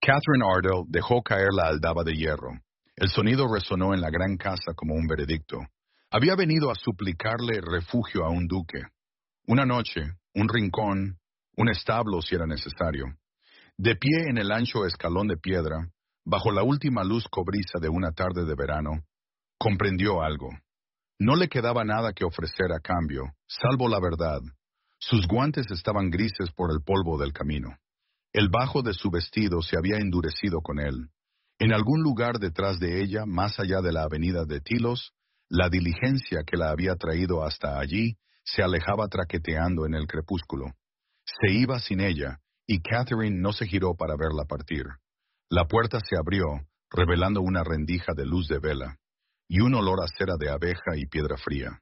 Catherine Ardell dejó caer la aldaba de hierro. El sonido resonó en la gran casa como un veredicto. Había venido a suplicarle refugio a un duque. Una noche, un rincón, un establo si era necesario. De pie en el ancho escalón de piedra, bajo la última luz cobriza de una tarde de verano, comprendió algo. No le quedaba nada que ofrecer a cambio, salvo la verdad. Sus guantes estaban grises por el polvo del camino. El bajo de su vestido se había endurecido con él. En algún lugar detrás de ella, más allá de la avenida de Tilos, la diligencia que la había traído hasta allí se alejaba traqueteando en el crepúsculo. Se iba sin ella, y Catherine no se giró para verla partir. La puerta se abrió, revelando una rendija de luz de vela, y un olor a cera de abeja y piedra fría.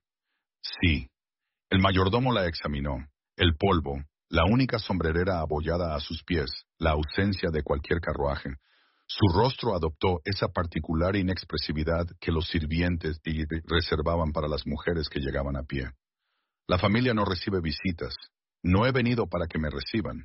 Sí. El mayordomo la examinó. El polvo, la única sombrerera abollada a sus pies, la ausencia de cualquier carruaje. Su rostro adoptó esa particular inexpresividad que los sirvientes reservaban para las mujeres que llegaban a pie. La familia no recibe visitas. No he venido para que me reciban.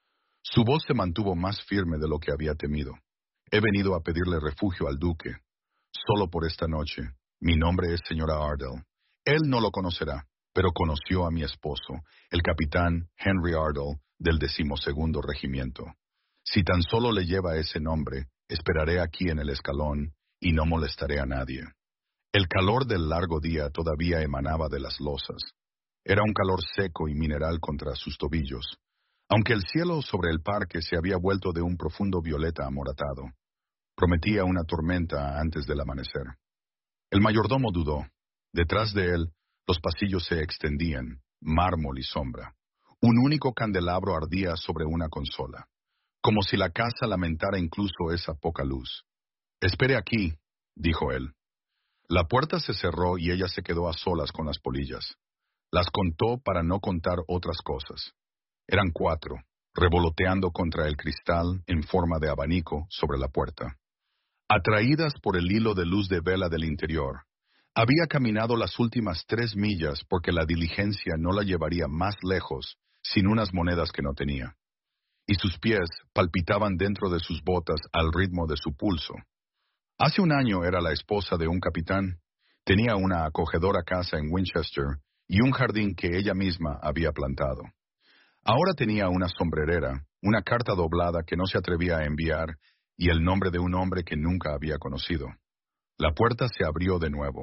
Su voz se mantuvo más firme de lo que había temido. He venido a pedirle refugio al duque. Solo por esta noche. Mi nombre es señora Ardell. Él no lo conocerá, pero conoció a mi esposo, el capitán Henry Ardell, del 12º Regimiento. Si tan solo le lleva ese nombre, esperaré aquí en el escalón y no molestaré a nadie. El calor del largo día todavía emanaba de las losas. Era un calor seco y mineral contra sus tobillos, aunque el cielo sobre el parque se había vuelto de un profundo violeta amoratado. Prometía una tormenta antes del amanecer. El mayordomo dudó. Detrás de él, los pasillos se extendían, mármol y sombra. Un único candelabro ardía sobre una consola, como si la casa lamentara incluso esa poca luz. «Espere aquí», dijo él. La puerta se cerró y ella se quedó a solas con las polillas. Las contó para no contar otras cosas. Eran 4, revoloteando contra el cristal en forma de abanico sobre la puerta. Atraídas por el hilo de luz de vela del interior, había caminado las últimas 3 millas porque la diligencia no la llevaría más lejos sin unas monedas que no tenía. Y sus pies palpitaban dentro de sus botas al ritmo de su pulso. Hace un año era la esposa de un capitán. Tenía una acogedora casa en Winchester y un jardín que ella misma había plantado. Ahora tenía una sombrerera, una carta doblada que no se atrevía a enviar y el nombre de un hombre que nunca había conocido. La puerta se abrió de nuevo.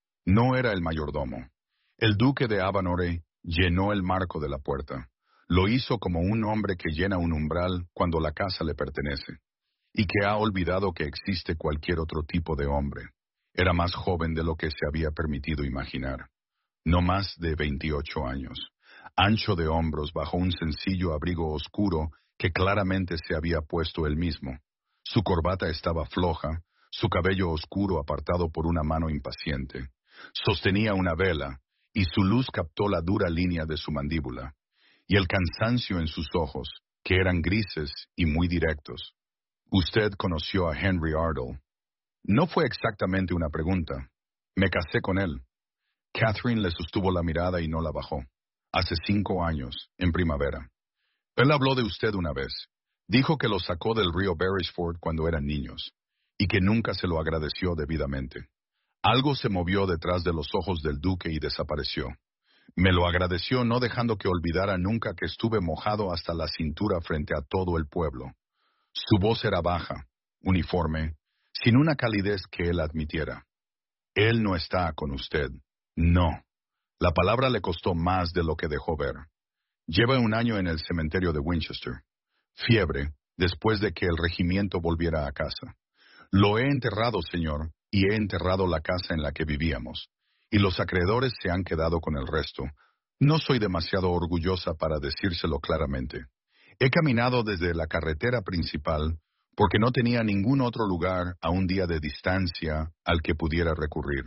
No era el mayordomo. El duque de Avanore llenó el marco de la puerta. Lo hizo como un hombre que llena un umbral cuando la casa le pertenece, y que ha olvidado que existe cualquier otro tipo de hombre. Era más joven de lo que se había permitido imaginar. No más de 28 años. Ancho de hombros bajo un sencillo abrigo oscuro que claramente se había puesto él mismo. Su corbata estaba floja, su cabello oscuro apartado por una mano impaciente. Sostenía una vela, y su luz captó la dura línea de su mandíbula, y el cansancio en sus ojos, que eran grises y muy directos. «Usted conoció a Henry Ardell». No fue exactamente una pregunta. «Me casé con él». Catherine le sostuvo la mirada y no la bajó. «Hace 5 años, en primavera. Él habló de usted una vez. Dijo que lo sacó del río Beresford cuando eran niños, y que nunca se lo agradeció debidamente. Algo se movió detrás de los ojos del duque y desapareció. Me lo agradeció no dejando que olvidara nunca que estuve mojado hasta la cintura frente a todo el pueblo». Su voz era baja, uniforme, sin una calidez que él admitiera. «Él no está con usted». «No». La palabra le costó más de lo que dejó ver. «Lleva 1 año en el cementerio de Winchester. Fiebre, después de que el regimiento volviera a casa. Lo he enterrado, señor, y he enterrado la casa en la que vivíamos, y los acreedores se han quedado con el resto. No soy demasiado orgullosa para decírselo claramente. He caminado desde la carretera principal porque no tenía ningún otro lugar a un día de distancia al que pudiera recurrir».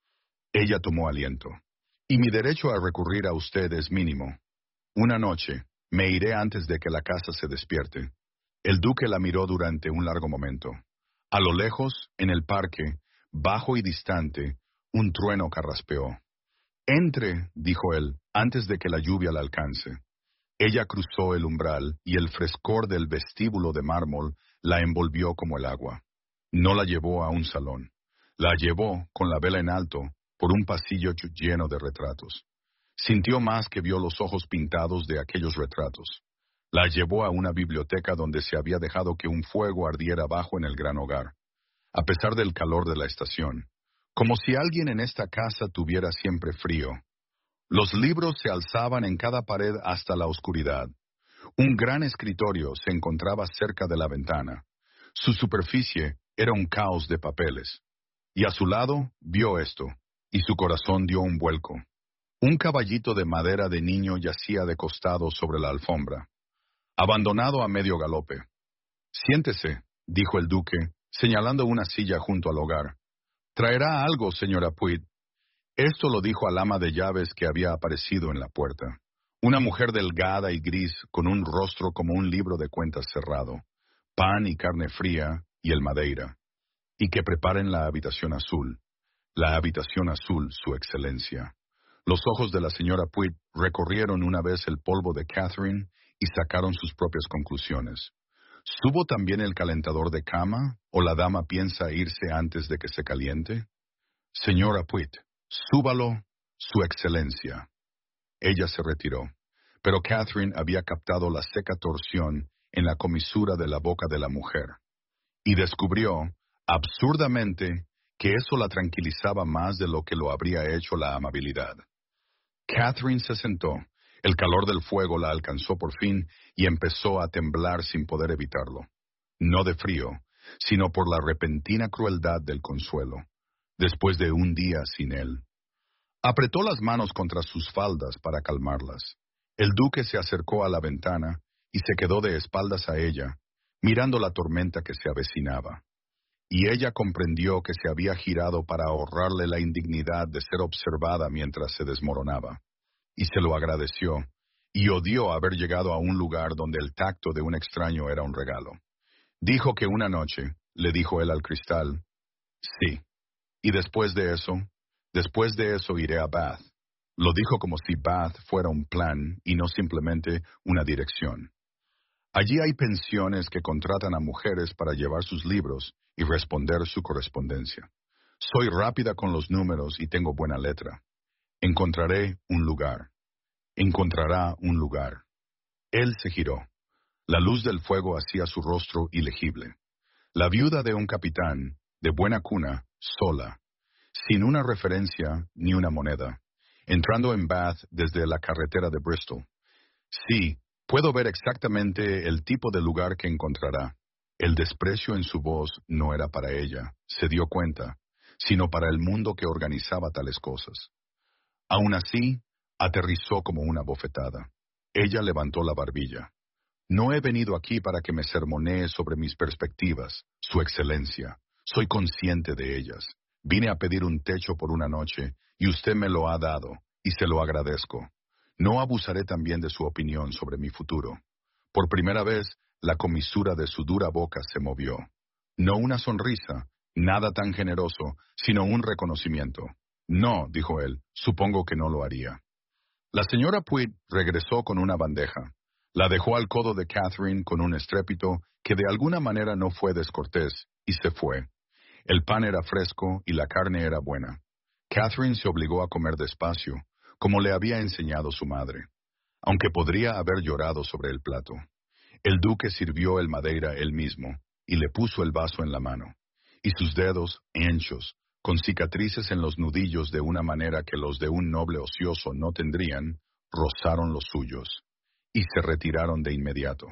Ella tomó aliento. «Y mi derecho a recurrir a usted es mínimo. Una noche, me iré antes de que la casa se despierte». El duque la miró durante un largo momento. A lo lejos, en el parque, bajo y distante, un trueno carraspeó. «Entre», dijo él, «antes de que la lluvia la alcance». Ella cruzó el umbral y el frescor del vestíbulo de mármol la envolvió como el agua. No la llevó a un salón. La llevó, con la vela en alto, por un pasillo lleno de retratos. Sintió más que vio los ojos pintados de aquellos retratos. La llevó a una biblioteca donde se había dejado que un fuego ardiera abajo en el gran hogar, a pesar del calor de la estación, como si alguien en esta casa tuviera siempre frío. Los libros se alzaban en cada pared hasta la oscuridad. Un gran escritorio se encontraba cerca de la ventana. Su superficie era un caos de papeles. Y a su lado vio esto, y su corazón dio un vuelco. Un caballito de madera de niño yacía de costado sobre la alfombra, abandonado a medio galope. «Siéntese», dijo el duque, señalando una silla junto al hogar. «Traerá algo, señora Puig». Esto lo dijo al ama de llaves que había aparecido en la puerta. Una mujer delgada y gris, con un rostro como un libro de cuentas cerrado, pan y carne fría y el madeira. «Y que preparen la habitación azul. La habitación azul, su excelencia». Los ojos de la señora Puig recorrieron una vez el polvo de Catherine y sacaron sus propias conclusiones. ¿Subo también el calentador de cama, o la dama piensa irse antes de que se caliente? Señora Puig, súbalo, su excelencia. Ella se retiró, pero Catherine había captado la seca torsión en la comisura de la boca de la mujer, y descubrió, absurdamente, que eso la tranquilizaba más de lo que lo habría hecho la amabilidad. Catherine se sentó, el calor del fuego la alcanzó por fin y empezó a temblar sin poder evitarlo. No de frío, sino por la repentina crueldad del consuelo, después de un día sin él. Apretó las manos contra sus faldas para calmarlas. El duque se acercó a la ventana y se quedó de espaldas a ella, mirando la tormenta que se avecinaba. Y ella comprendió que se había girado para ahorrarle la indignidad de ser observada mientras se desmoronaba. Y se lo agradeció, y odió haber llegado a un lugar donde el tacto de un extraño era un regalo. Dijo que una noche, le dijo él al cristal, sí, y después de eso iré a Bath. Lo dijo como si Bath fuera un plan y no simplemente una dirección. Allí hay pensiones que contratan a mujeres para llevar sus libros y responder su correspondencia. Soy rápida con los números y tengo buena letra. Encontraré un lugar. Encontrará un lugar. Él se giró. La luz del fuego hacía su rostro ilegible. La viuda de un capitán, de buena cuna, sola, sin una referencia ni una moneda, entrando en Bath desde la carretera de Bristol. Sí, puedo ver exactamente el tipo de lugar que encontrará. El desprecio en su voz no era para ella, se dio cuenta, sino para el mundo que organizaba tales cosas. Aún así, aterrizó como una bofetada. Ella levantó la barbilla. No he venido aquí para que me sermonee sobre mis perspectivas, su excelencia. Soy consciente de ellas. Vine a pedir un techo por una noche, y usted me lo ha dado, y se lo agradezco. No abusaré también de su opinión sobre mi futuro. Por primera vez, la comisura de su dura boca se movió. No una sonrisa, nada tan generoso, sino un reconocimiento. No, dijo él, supongo que no lo haría. La señora Puig regresó con una bandeja. La dejó al codo de Catherine con un estrépito que de alguna manera no fue descortés, y se fue. El pan era fresco y la carne era buena. Catherine se obligó a comer despacio, como le había enseñado su madre, aunque podría haber llorado sobre el plato. El duque sirvió el madeira él mismo, y le puso el vaso en la mano, y sus dedos, anchos, con cicatrices en los nudillos de una manera que los de un noble ocioso no tendrían, rozaron los suyos, y se retiraron de inmediato.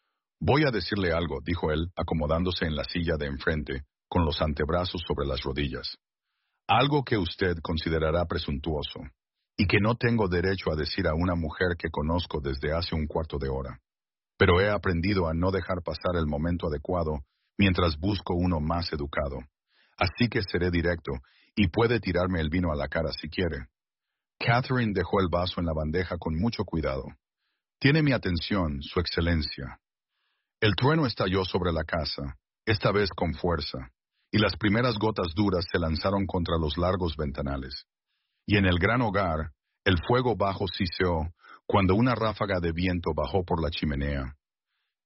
Voy a decirle algo, dijo él, acomodándose en la silla de enfrente, con los antebrazos sobre las rodillas. Algo que usted considerará presuntuoso, y que no tengo derecho a decir a una mujer que conozco desde hace un cuarto de hora. Pero he aprendido a no dejar pasar el momento adecuado mientras busco uno más educado. Así que seré directo, y puede tirarme el vino a la cara si quiere. Catherine dejó el vaso en la bandeja con mucho cuidado. Tiene mi atención, su excelencia. El trueno estalló sobre la casa, esta vez con fuerza, y las primeras gotas duras se lanzaron contra los largos ventanales. Y en el gran hogar, el fuego bajo siseó cuando una ráfaga de viento bajó por la chimenea.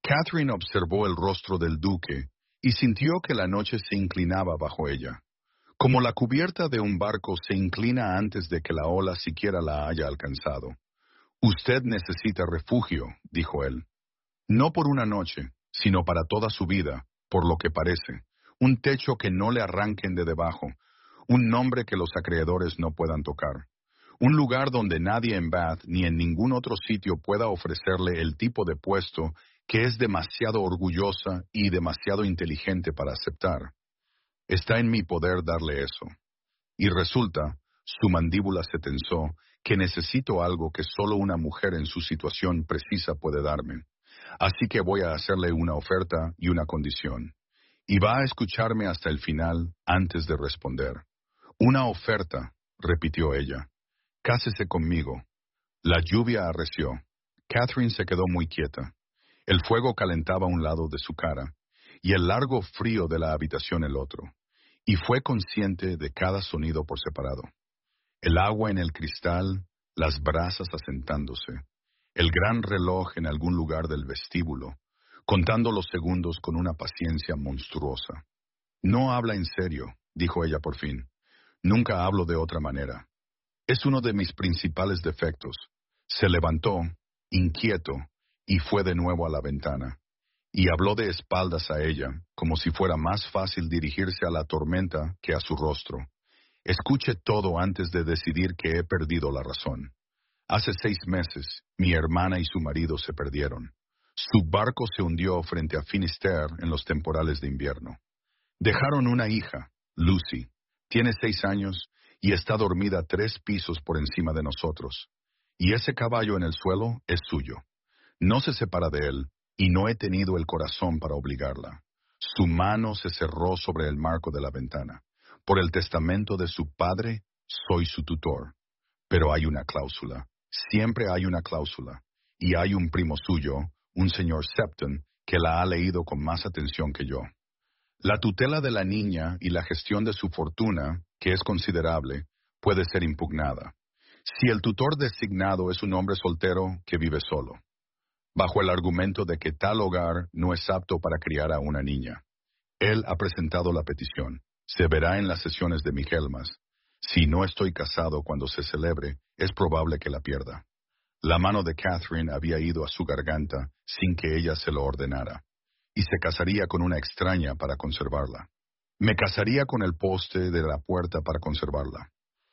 Catherine observó el rostro del duque y sintió que la noche se inclinaba bajo ella, como la cubierta de un barco se inclina antes de que la ola siquiera la haya alcanzado. Usted necesita refugio, dijo él. No por una noche, sino para toda su vida, por lo que parece. Un techo que no le arranquen de debajo. Un nombre que los acreedores no puedan tocar. Un lugar donde nadie en Bath ni en ningún otro sitio pueda ofrecerle el tipo de puesto que es demasiado orgullosa y demasiado inteligente para aceptar. Está en mi poder darle eso. Y resulta, su mandíbula se tensó, que necesito algo que solo una mujer en su situación precisa puede darme. Así que voy a hacerle una oferta y una condición. Y va a escucharme hasta el final antes de responder. Una oferta, repitió ella. Cásese conmigo. La lluvia arreció. Catherine se quedó muy quieta. El fuego calentaba un lado de su cara, y el largo frío de la habitación el otro, y fue consciente de cada sonido por separado. El agua en el cristal, las brasas asentándose, el gran reloj en algún lugar del vestíbulo, contando los segundos con una paciencia monstruosa. No habla en serio, dijo ella por fin. Nunca hablo de otra manera. Es uno de mis principales defectos. Se levantó, inquieto, y fue de nuevo a la ventana. Y habló de espaldas a ella, como si fuera más fácil dirigirse a la tormenta que a su rostro. Escuche todo antes de decidir que he perdido la razón. Hace 6 meses, mi hermana y su marido se perdieron. Su barco se hundió frente a Finisterre en los temporales de invierno. Dejaron una hija, Lucy. Tiene 6 años y está dormida 3 pisos por encima de nosotros. Y ese caballo en el suelo es suyo. No se separa de él, y no he tenido el corazón para obligarla. Su mano se cerró sobre el marco de la ventana. Por el testamento de su padre, soy su tutor. Pero hay una cláusula. Siempre hay una cláusula. Y hay un primo suyo, un señor Septon, que la ha leído con más atención que yo. La tutela de la niña y la gestión de su fortuna, que es considerable, puede ser impugnada. Si el tutor designado es un hombre soltero que vive solo, bajo el argumento de que tal hogar no es apto para criar a una niña. Él ha presentado la petición. Se verá en las sesiones de Michaelmas. Si no estoy casado cuando se celebre, es probable que la pierda. La mano de Catherine había ido a su garganta sin que ella se lo ordenara, y se casaría con una extraña para conservarla. Me casaría con el poste de la puerta para conservarla.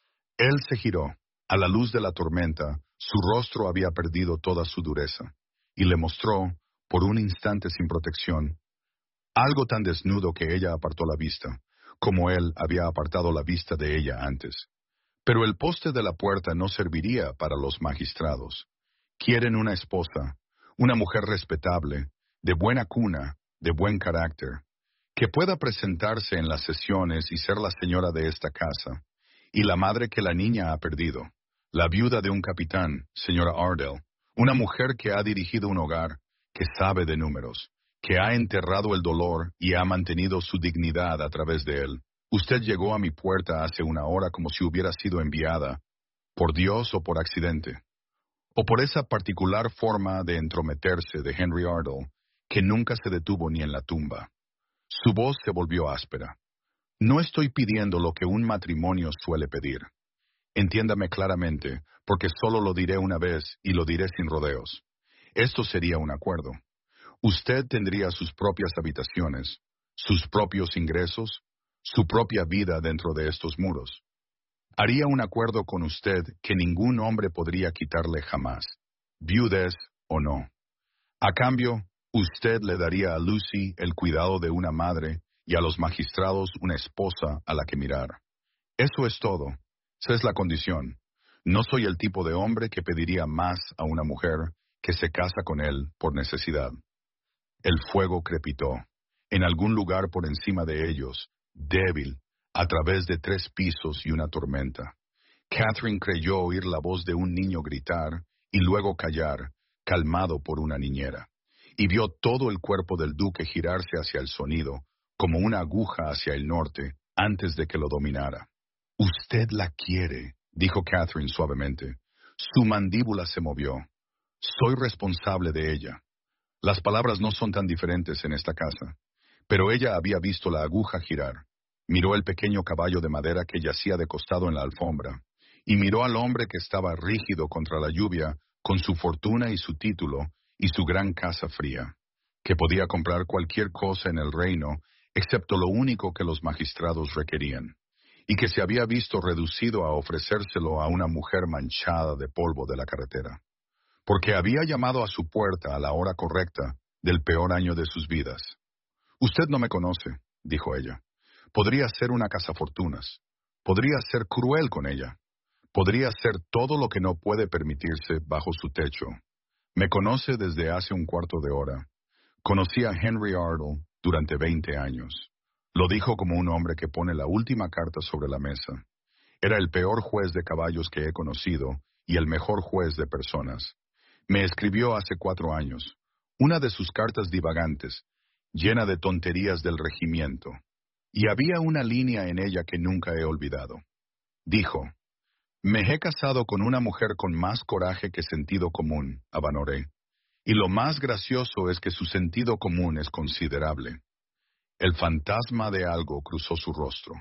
Él se giró. A la luz de la tormenta, su rostro había perdido toda su dureza, y le mostró, por un instante sin protección, algo tan desnudo que ella apartó la vista, como él había apartado la vista de ella antes. Pero el poste de la puerta no serviría para los magistrados. Quieren una esposa, una mujer respetable, de buena cuna, de buen carácter, que pueda presentarse en las sesiones y ser la señora de esta casa, y la madre que la niña ha perdido, la viuda de un capitán, señora Ardell, una mujer que ha dirigido un hogar, que sabe de números, que ha enterrado el dolor y ha mantenido su dignidad a través de él. Usted llegó a mi puerta hace una hora como si hubiera sido enviada, por Dios o por accidente, o por esa particular forma de entrometerse de Henry Ardell, que nunca se detuvo ni en la tumba. Su voz se volvió áspera. No estoy pidiendo lo que un matrimonio suele pedir. Entiéndame claramente, porque solo lo diré una vez y lo diré sin rodeos. Esto sería un acuerdo. Usted tendría sus propias habitaciones, sus propios ingresos, su propia vida dentro de estos muros. Haría un acuerdo con usted que ningún hombre podría quitarle jamás, viudez o no. A cambio, usted le daría a Lucy el cuidado de una madre y a los magistrados una esposa a la que mirar. Eso es todo. Esa es la condición. No soy el tipo de hombre que pediría más a una mujer que se casa con él por necesidad. El fuego crepitó. En algún lugar por encima de ellos, débil, a través de 3 pisos y una tormenta. Catherine creyó oír la voz de un niño gritar y luego callar, calmado por una niñera. Y vio todo el cuerpo del duque girarse hacia el sonido, como una aguja hacia el norte, antes de que lo dominara. Usted la quiere, dijo Catherine suavemente. Su mandíbula se movió. Soy responsable de ella. Las palabras no son tan diferentes en esta casa. Pero ella había visto la aguja girar. Miró el pequeño caballo de madera que yacía de costado en la alfombra, y miró al hombre que estaba rígido contra la lluvia, con su fortuna y su título, y su gran casa fría, que podía comprar cualquier cosa en el reino, excepto lo único que los magistrados requerían, y que se había visto reducido a ofrecérselo a una mujer manchada de polvo de la carretera, porque había llamado a su puerta a la hora correcta del peor año de sus vidas. Usted no me conoce, dijo ella. Podría ser una cazafortunas. Podría ser cruel con ella. Podría ser todo lo que no puede permitirse bajo su techo. Me conoce desde hace un cuarto de hora. Conocí a Henry Ardle durante 20 años. Lo dijo como un hombre que pone la última carta sobre la mesa. Era el peor juez de caballos que he conocido y el mejor juez de personas. Me escribió hace 4 años. Una de sus cartas divagantes, llena de tonterías del regimiento. Y había una línea en ella que nunca he olvidado. Dijo: me he casado con una mujer con más coraje que sentido común, Abanoré. Y lo más gracioso es que su sentido común es considerable. El fantasma de algo cruzó su rostro.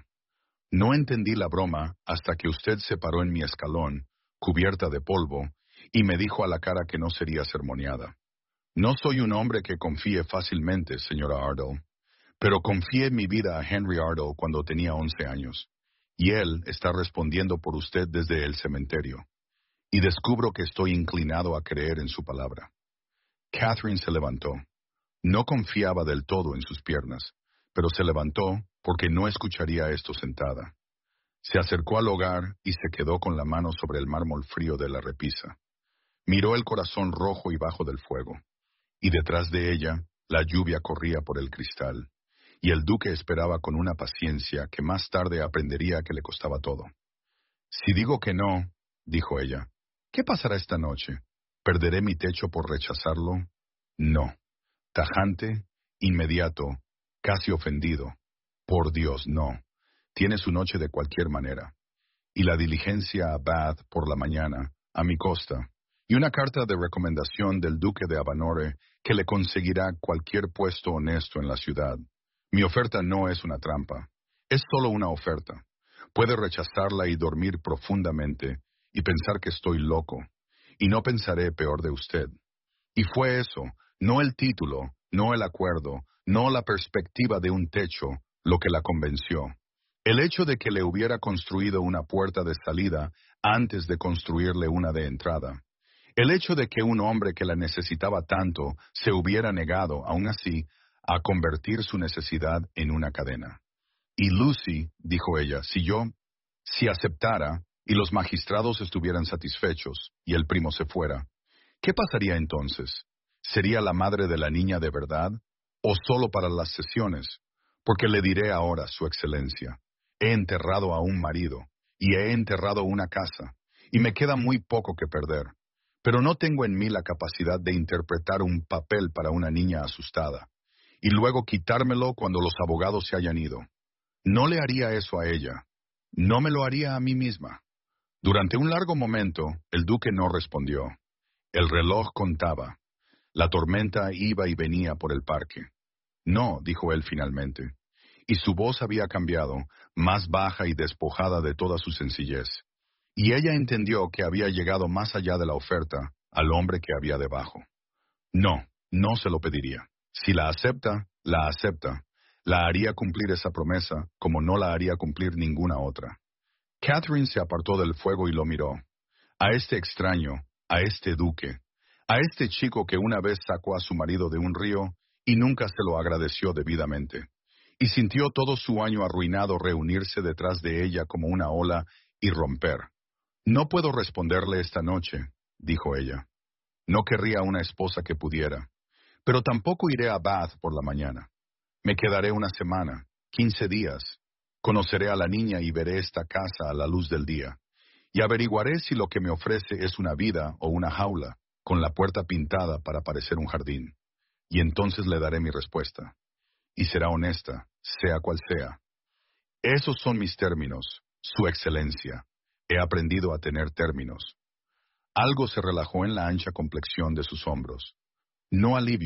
No entendí la broma hasta que usted se paró en mi escalón, cubierta de polvo, y me dijo a la cara que no sería sermoneada. No soy un hombre que confíe fácilmente, señora Ardle, pero confié mi vida a Henry Ardle cuando tenía 11 años, y él está respondiendo por usted desde el cementerio, y descubro que estoy inclinado a creer en su palabra. Catherine se levantó. No confiaba del todo en sus piernas, pero se levantó porque no escucharía esto sentada. Se acercó al hogar y se quedó con la mano sobre el mármol frío de la repisa. Miró el corazón rojo y bajo del fuego, y detrás de ella la lluvia corría por el cristal, y el duque esperaba con una paciencia que más tarde aprendería que le costaba todo. Si digo que no, dijo ella, ¿qué pasará esta noche? ¿Perderé mi techo por rechazarlo? No. Tajante, inmediato, casi ofendido. Por Dios, no. Tiene su noche de cualquier manera. Y la diligencia a Bath por la mañana, a mi costa, y una carta de recomendación del duque de Abanore que le conseguirá cualquier puesto honesto en la ciudad. Mi oferta no es una trampa, es solo una oferta. Puede rechazarla y dormir profundamente y pensar que estoy loco, y no pensaré peor de usted. Y fue eso, no el título, no el acuerdo, no la perspectiva de un techo, lo que la convenció. El hecho de que le hubiera construido una puerta de salida antes de construirle una de entrada. El hecho de que un hombre que la necesitaba tanto se hubiera negado, aún así, a convertir su necesidad en una cadena. Y Lucy, dijo ella, si aceptara y los magistrados estuvieran satisfechos y el primo se fuera, ¿qué pasaría entonces? ¿Sería la madre de la niña de verdad o solo para las sesiones? Porque le diré ahora, Su Excelencia, he enterrado a un marido y he enterrado una casa y me queda muy poco que perder, pero no tengo en mí la capacidad de interpretar un papel para una niña asustada y luego quitármelo cuando los abogados se hayan ido. No le haría eso a ella. No me lo haría a mí misma. Durante un largo momento, el duque no respondió. El reloj contaba. La tormenta iba y venía por el parque. No, dijo él finalmente. Y su voz había cambiado, más baja y despojada de toda su sencillez. Y ella entendió que había llegado más allá de la oferta al hombre que había debajo. No, no se lo pediría. Si la acepta, la acepta. La haría cumplir esa promesa como no la haría cumplir ninguna otra. Catherine se apartó del fuego y lo miró. A este extraño, a este duque, a este chico que una vez sacó a su marido de un río y nunca se lo agradeció debidamente, y sintió todo su año arruinado reunirse detrás de ella como una ola y romper. No puedo responderle esta noche, dijo ella. No querría una esposa que pudiera, pero tampoco iré a Bath por la mañana. Me quedaré una semana, 15 días. Conoceré a la niña y veré esta casa a la luz del día. Y averiguaré si lo que me ofrece es una vida o una jaula, con la puerta pintada para parecer un jardín. Y entonces le daré mi respuesta. Y será honesta, sea cual sea. Esos son mis términos, Su Excelencia. He aprendido a tener términos. Algo se relajó en la ancha complexión de sus hombros. No alivio,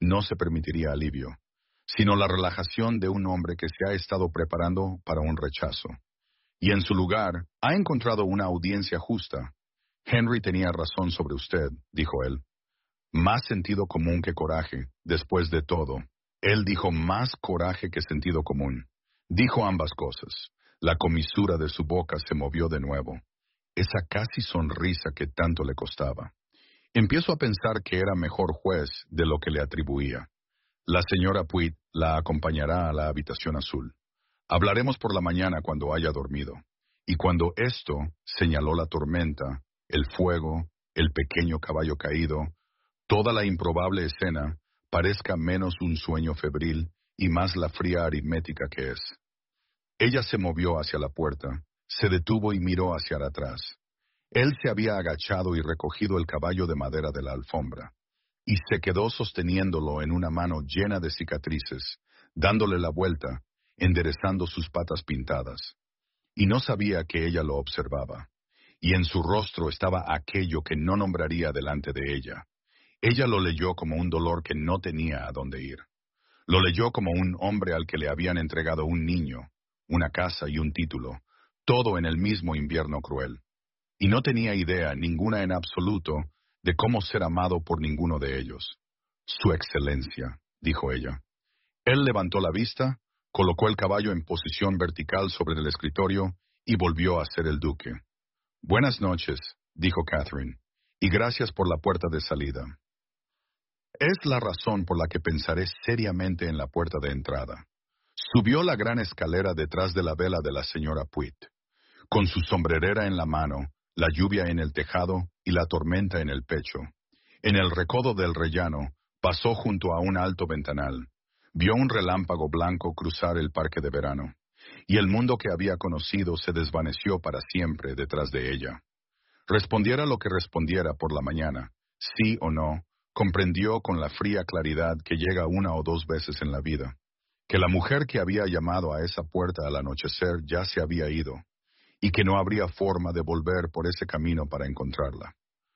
no se permitiría alivio, sino la relajación de un hombre que se ha estado preparando para un rechazo. Y en su lugar, ha encontrado una audiencia justa. Henry tenía razón sobre usted, dijo él. Más sentido común que coraje, después de todo. Él dijo más coraje que sentido común. Dijo ambas cosas. La comisura de su boca se movió de nuevo. Esa casi sonrisa que tanto le costaba. Empiezo a pensar que era mejor juez de lo que le atribuía. La señora Puig la acompañará a la habitación azul. Hablaremos por la mañana cuando haya dormido. Y cuando esto, señaló la tormenta, el fuego, el pequeño caballo caído, toda la improbable escena, parezca menos un sueño febril y más la fría aritmética que es. Ella se movió hacia la puerta, se detuvo y miró hacia atrás. Él se había agachado y recogido el caballo de madera de la alfombra, y se quedó sosteniéndolo en una mano llena de cicatrices, dándole la vuelta, enderezando sus patas pintadas. Y no sabía que ella lo observaba, y en su rostro estaba aquello que no nombraría delante de ella. Ella lo leyó como un dolor que no tenía a dónde ir. Lo leyó como un hombre al que le habían entregado un niño, una casa y un título, todo en el mismo invierno cruel. Y no tenía idea, ninguna en absoluto, de cómo ser amado por ninguno de ellos. Su excelencia, dijo ella. Él levantó la vista, colocó el caballo en posición vertical sobre el escritorio y volvió a ser el duque. Buenas noches, dijo Catherine, y gracias por la puerta de salida. Es la razón por la que pensaré seriamente en la puerta de entrada. Subió la gran escalera detrás de la vela de la señora Puig, con su sombrerera en la mano, la lluvia en el tejado y la tormenta en el pecho. En el recodo del rellano, pasó junto a un alto ventanal. Vio un relámpago blanco cruzar el parque de verano, y el mundo que había conocido se desvaneció para siempre detrás de ella. Respondiera lo que respondiera por la mañana, sí o no, comprendió con la fría claridad que llega una o dos veces en la vida, que la mujer que había llamado a esa puerta al anochecer ya se había ido, y que no habría forma de volver por ese camino para encontrarla.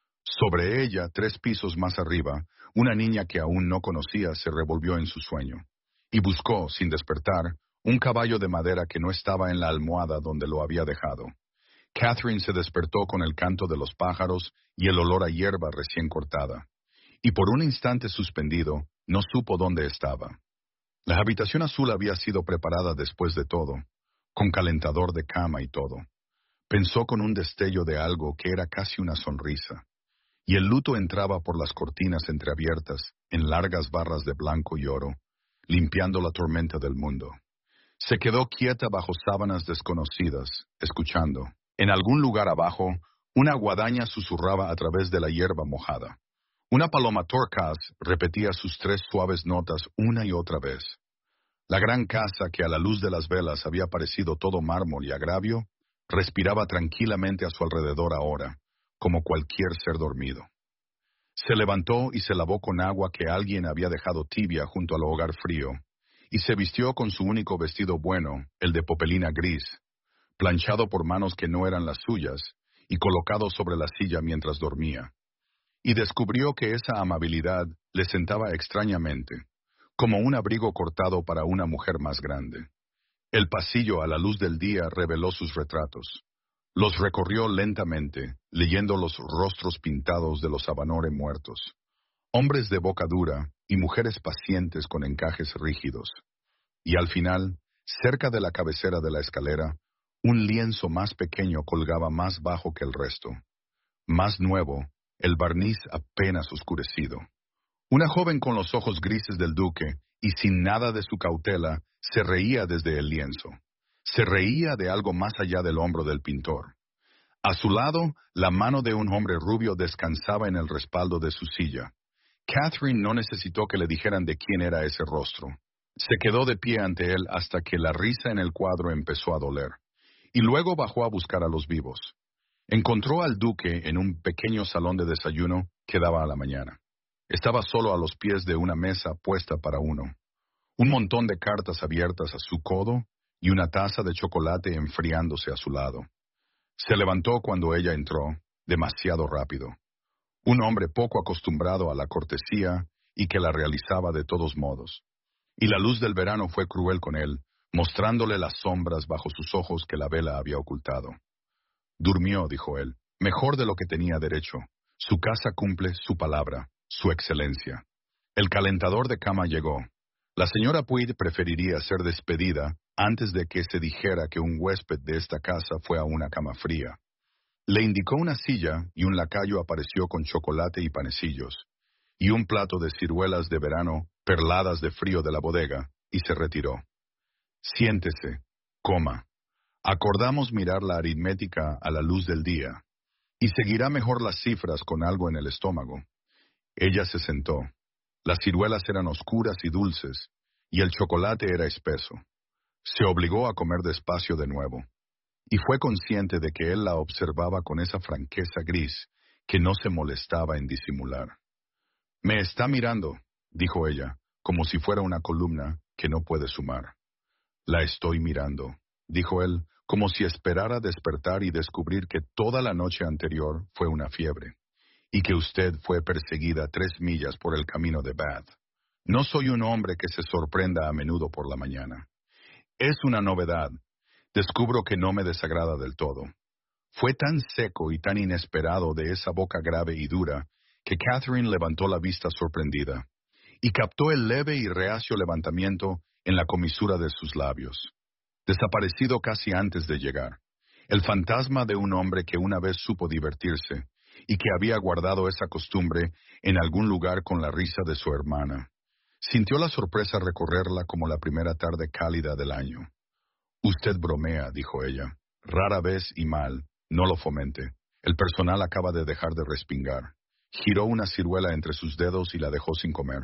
Sobre ella, 3 pisos más arriba, una niña que aún no conocía se revolvió en su sueño, y buscó, sin despertar, un caballo de madera que no estaba en la almohada donde lo había dejado. Catherine se despertó con el canto de los pájaros y el olor a hierba recién cortada, y por un instante suspendido, no supo dónde estaba. La habitación azul había sido preparada después de todo, con calentador de cama y todo. Pensó con un destello de algo que era casi una sonrisa, y el luto entraba por las cortinas entreabiertas, en largas barras de blanco y oro, limpiando la tormenta del mundo. Se quedó quieta bajo sábanas desconocidas, escuchando. En algún lugar abajo, una guadaña susurraba a través de la hierba mojada. Una paloma torcaz repetía sus 3 suaves notas una y otra vez. La gran casa, que a la luz de las velas había parecido todo mármol y agravio, respiraba tranquilamente a su alrededor ahora, como cualquier ser dormido. Se levantó y se lavó con agua que alguien había dejado tibia junto al hogar frío, y se vistió con su único vestido bueno, el de popelina gris, planchado por manos que no eran las suyas, y colocado sobre la silla mientras dormía. Y descubrió que esa amabilidad le sentaba extrañamente, como un abrigo cortado para una mujer más grande. El pasillo a la luz del día reveló sus retratos. Los recorrió lentamente, leyendo los rostros pintados de los Habanore muertos. Hombres de boca dura y mujeres pacientes con encajes rígidos. Y al final, cerca de la cabecera de la escalera, un lienzo más pequeño colgaba más bajo que el resto. Más nuevo, el barniz apenas oscurecido. Una joven con los ojos grises del duque, y sin nada de su cautela, se reía desde el lienzo. Se reía de algo más allá del hombro del pintor. A su lado, la mano de un hombre rubio descansaba en el respaldo de su silla. Catherine no necesitó que le dijeran de quién era ese rostro. Se quedó de pie ante él hasta que la risa en el cuadro empezó a doler, y luego bajó a buscar a los vivos. Encontró al duque en un pequeño salón de desayuno que daba a la mañana. Estaba solo a los pies de una mesa puesta para uno. Un montón de cartas abiertas a su codo y una taza de chocolate enfriándose a su lado. Se levantó cuando ella entró, demasiado rápido. Un hombre poco acostumbrado a la cortesía y que la realizaba de todos modos. Y la luz del verano fue cruel con él, mostrándole las sombras bajo sus ojos que la vela había ocultado. Durmió, dijo él, mejor de lo que tenía derecho. Su casa cumple su palabra, su excelencia. El calentador de cama llegó. La señora Puig preferiría ser despedida antes de que se dijera que un huésped de esta casa fue a una cama fría. Le indicó una silla y un lacayo apareció con chocolate y panecillos, y un plato de ciruelas de verano perladas de frío de la bodega, y se retiró. Siéntese, coma. Acordamos mirar la aritmética a la luz del día, y seguirá mejor las cifras con algo en el estómago. Ella se sentó. Las ciruelas eran oscuras y dulces, y el chocolate era espeso. Se obligó a comer despacio de nuevo, y fue consciente de que él la observaba con esa franqueza gris que no se molestaba en disimular. Me está mirando, dijo ella, como si fuera una columna que no puede sumar. La estoy mirando, dijo él, como si esperara despertar y descubrir que toda la noche anterior fue una fiebre, y que usted fue perseguida 3 millas por el camino de Bath. No soy un hombre que se sorprenda a menudo por la mañana. Es una novedad. Descubro que no me desagrada del todo. Fue tan seco y tan inesperado de esa boca grave y dura que Catherine levantó la vista sorprendida, y captó el leve y reacio levantamiento en la comisura de sus labios. Desaparecido casi antes de llegar, el fantasma de un hombre que una vez supo divertirse, y que había guardado esa costumbre en algún lugar con la risa de su hermana. Sintió la sorpresa recorrerla como la primera tarde cálida del año. Usted bromea, dijo ella. Rara vez y mal, no lo fomente. El personal acaba de dejar de respingar. Giró una ciruela entre sus dedos y la dejó sin comer.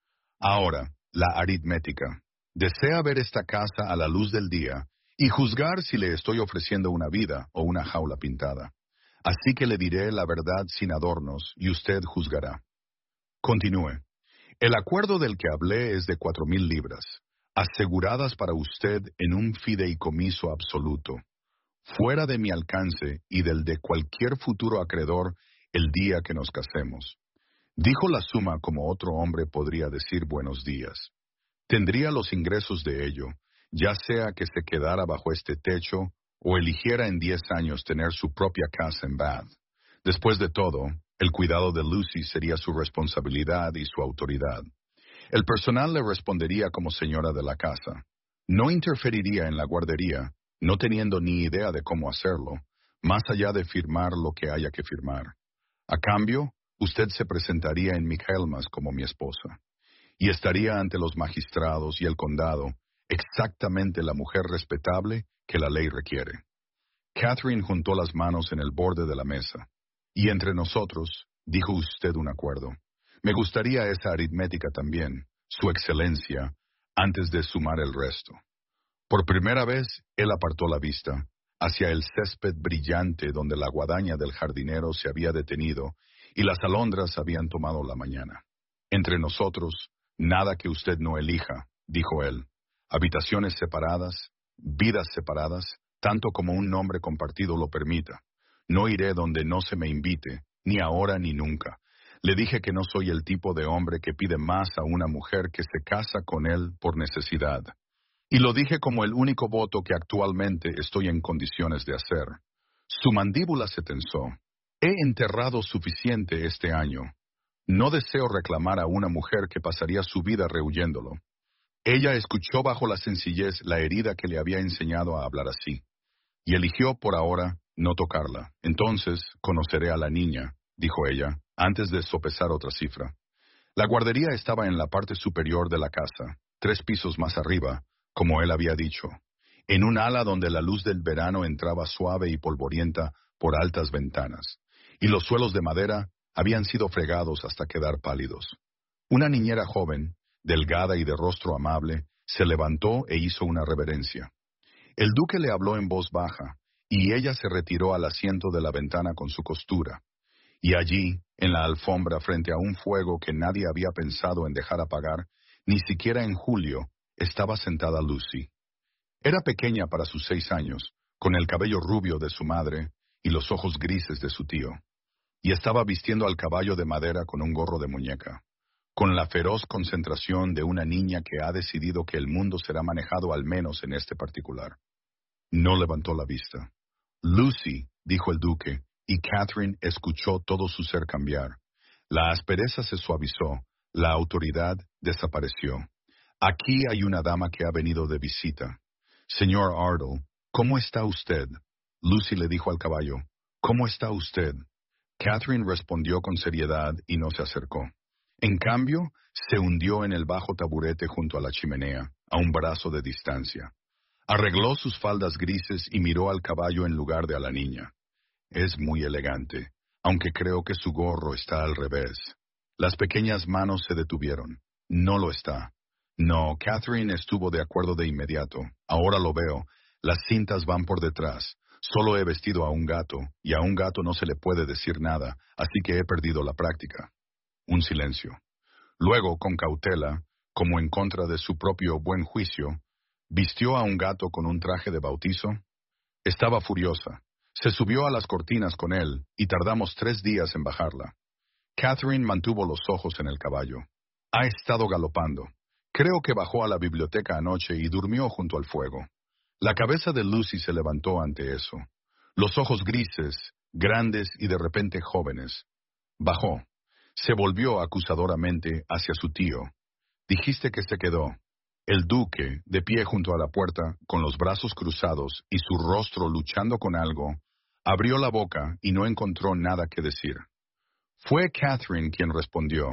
Ahora, la aritmética. Desea ver esta casa a la luz del día y juzgar si le estoy ofreciendo una vida o una jaula pintada. Así que le diré la verdad sin adornos y usted juzgará. Continúe. El acuerdo del que hablé es de 4,000 libras, aseguradas para usted en un fideicomiso absoluto, fuera de mi alcance y del de cualquier futuro acreedor el día que nos casemos. Dijo la suma como otro hombre podría decir buenos días. Tendría los ingresos de ello, ya sea que se quedara bajo este techo o eligiera en 10 años tener su propia casa en Bath. Después de todo, el cuidado de Lucy sería su responsabilidad y su autoridad. El personal le respondería como señora de la casa. No interferiría en la guardería, no teniendo ni idea de cómo hacerlo, más allá de firmar lo que haya que firmar. A cambio, usted se presentaría en Michaelmas como mi esposa, y estaría ante los magistrados y el condado exactamente la mujer respetable que la ley requiere. Catherine juntó las manos en el borde de la mesa. Y entre nosotros, dijo usted un acuerdo. Me gustaría esa aritmética también, su excelencia, antes de sumar el resto. Por primera vez, él apartó la vista hacia el césped brillante donde la guadaña del jardinero se había detenido y las alondras habían tomado la mañana. Entre nosotros, nada que usted no elija, dijo él. Habitaciones separadas, vidas separadas, tanto como un nombre compartido lo permita. No iré donde no se me invite, ni ahora ni nunca. Le dije que no soy el tipo de hombre que pide más a una mujer que se casa con él por necesidad. Y lo dije como el único voto que actualmente estoy en condiciones de hacer. Su mandíbula se tensó. He enterrado suficiente este año. No deseo reclamar a una mujer que pasaría su vida rehuyéndolo. Ella escuchó bajo la sencillez la herida que le había enseñado a hablar así, y eligió por ahora no tocarla. Entonces conoceré a la niña, dijo ella, antes de sopesar otra cifra. La guardería estaba en la parte superior de la casa, 3 pisos más arriba, como él había dicho, en un ala donde la luz del verano entraba suave y polvorienta por altas ventanas, y los suelos de madera habían sido fregados hasta quedar pálidos. Una niñera joven, delgada y de rostro amable, se levantó e hizo una reverencia. El duque le habló en voz baja, y ella se retiró al asiento de la ventana con su costura. Y allí, en la alfombra frente a un fuego que nadie había pensado en dejar apagar, ni siquiera en julio, estaba sentada Lucy. Era pequeña para sus 6 años, con el cabello rubio de su madre y los ojos grises de su tío, y estaba vistiendo al caballo de madera con un gorro de muñeca. con la feroz concentración de una niña que ha decidido que el mundo será manejado al menos en este particular. No levantó la vista. Lucy, dijo el duque, y Catherine escuchó todo su ser cambiar. La aspereza se suavizó, la autoridad desapareció. Aquí hay una dama que ha venido de visita. Señor Ardle, ¿cómo está usted? Lucy le dijo al caballo, ¿cómo está usted? Catherine respondió con seriedad y no se acercó. En cambio, se hundió en el bajo taburete junto a la chimenea, a un brazo de distancia. Arregló sus faldas grises y miró al caballo en lugar de a la niña. Es muy elegante, aunque creo que su gorro está al revés. Las pequeñas manos se detuvieron. No lo está. No, Catherine estuvo de acuerdo de inmediato. Ahora lo veo. Las cintas van por detrás. Solo he vestido a un gato, y a un gato no se le puede decir nada, así que he perdido la práctica. Un silencio. Luego, con cautela, como en contra de su propio buen juicio, vistió a un gato con un traje de bautizo. Estaba furiosa. Se subió a las cortinas con él, y tardamos 3 días en bajarla. Catherine mantuvo los ojos en el caballo. Ha estado galopando. Creo que bajó a la biblioteca anoche y durmió junto al fuego. La cabeza de Lucy se levantó ante eso. Los ojos grises, grandes y de repente jóvenes. Bajó. Se volvió acusadoramente hacia su tío. Dijiste que se quedó. El duque, de pie junto a la puerta, con los brazos cruzados y su rostro luchando con algo, abrió la boca y no encontró nada que decir. Fue Catherine quien respondió.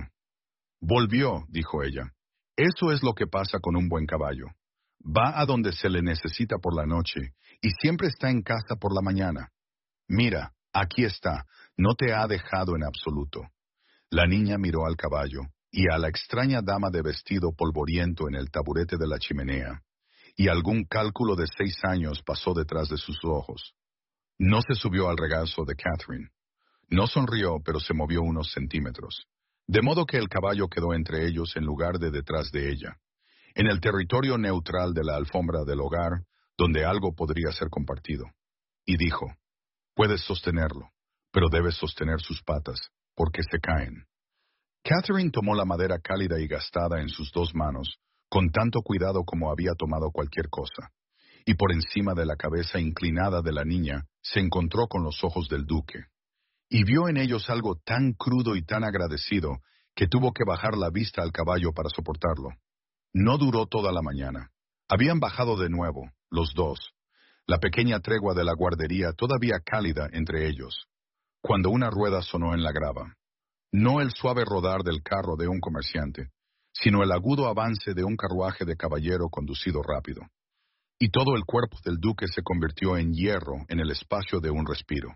Volvió, dijo ella. Eso es lo que pasa con un buen caballo. Va a donde se le necesita por la noche y siempre está en casa por la mañana. Mira, aquí está, no te ha dejado en absoluto. La niña miró al caballo y a la extraña dama de vestido polvoriento en el taburete de la chimenea, y algún cálculo de 6 años pasó detrás de sus ojos. No se subió al regazo de Catherine. No sonrió, pero se movió unos centímetros, de modo que el caballo quedó entre ellos en lugar de detrás de ella, en el territorio neutral de la alfombra del hogar, donde algo podría ser compartido. Y dijo, puedes sostenerlo, pero debes sostener sus patas, porque se caen. Catherine tomó la madera cálida y gastada en sus 2 manos, con tanto cuidado como había tomado cualquier cosa, y por encima de la cabeza inclinada de la niña se encontró con los ojos del duque, y vio en ellos algo tan crudo y tan agradecido que tuvo que bajar la vista al caballo para soportarlo. No duró toda la mañana. Habían bajado de nuevo, los 2, la pequeña tregua de la guardería todavía cálida entre ellos, cuando una rueda sonó en la grava. No el suave rodar del carro de un comerciante, sino el agudo avance de un carruaje de caballero conducido rápido. Y todo el cuerpo del duque se convirtió en hierro en el espacio de un respiro.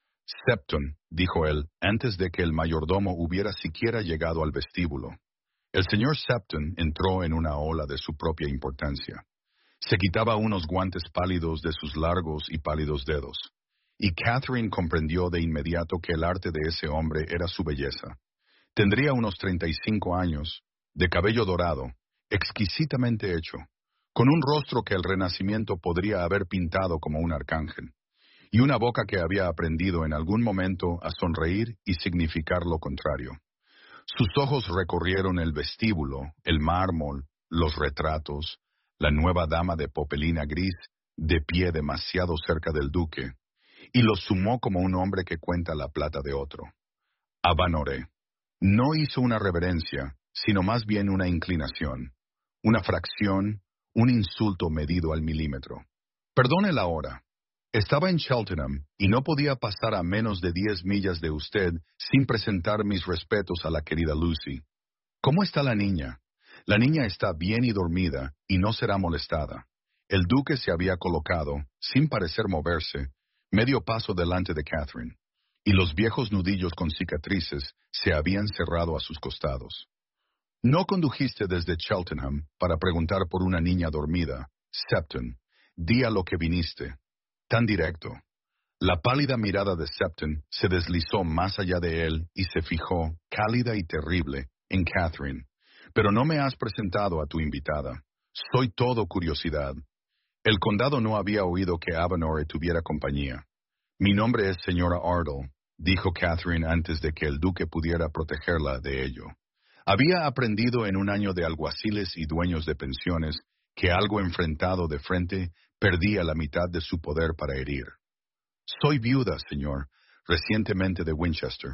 Septon, dijo él, antes de que el mayordomo hubiera siquiera llegado al vestíbulo. El señor Septon entró en una ola de su propia importancia. Se quitaba unos guantes pálidos de sus largos y pálidos dedos, y Catherine comprendió de inmediato que el arte de ese hombre era su belleza. Tendría unos 35 años, de cabello dorado, exquisitamente hecho, con un rostro que el Renacimiento podría haber pintado como un arcángel, y una boca que había aprendido en algún momento a sonreír y significar lo contrario. Sus ojos recorrieron el vestíbulo, el mármol, los retratos, la nueva dama de popelina gris, de pie demasiado cerca del duque, y los sumó como un hombre que cuenta la plata de otro. Abanoré. No hizo una reverencia, sino más bien una inclinación, una fracción, un insulto medido al milímetro. Perdone la hora. Estaba en Cheltenham y no podía pasar a menos de 10 millas de usted sin presentar mis respetos a la querida Lucy. ¿Cómo está la niña? La niña está bien y dormida y no será molestada. El duque se había colocado, sin parecer moverse, medio paso delante de Catherine, y los viejos nudillos con cicatrices se habían cerrado a sus costados. No condujiste desde Cheltenham para preguntar por una niña dormida, Septon. Di a lo que viniste. Tan directo. La pálida mirada de Septon se deslizó más allá de él y se fijó, cálida y terrible, en Catherine. Pero no me has presentado a tu invitada. Soy todo curiosidad. El condado no había oído que Avenor tuviera compañía. Mi nombre es señora Ardle, dijo Catherine antes de que el duque pudiera protegerla de ello. Había aprendido en un año de alguaciles y dueños de pensiones que algo enfrentado de frente perdía la mitad de su poder para herir. Soy viuda, señor, recientemente de Winchester.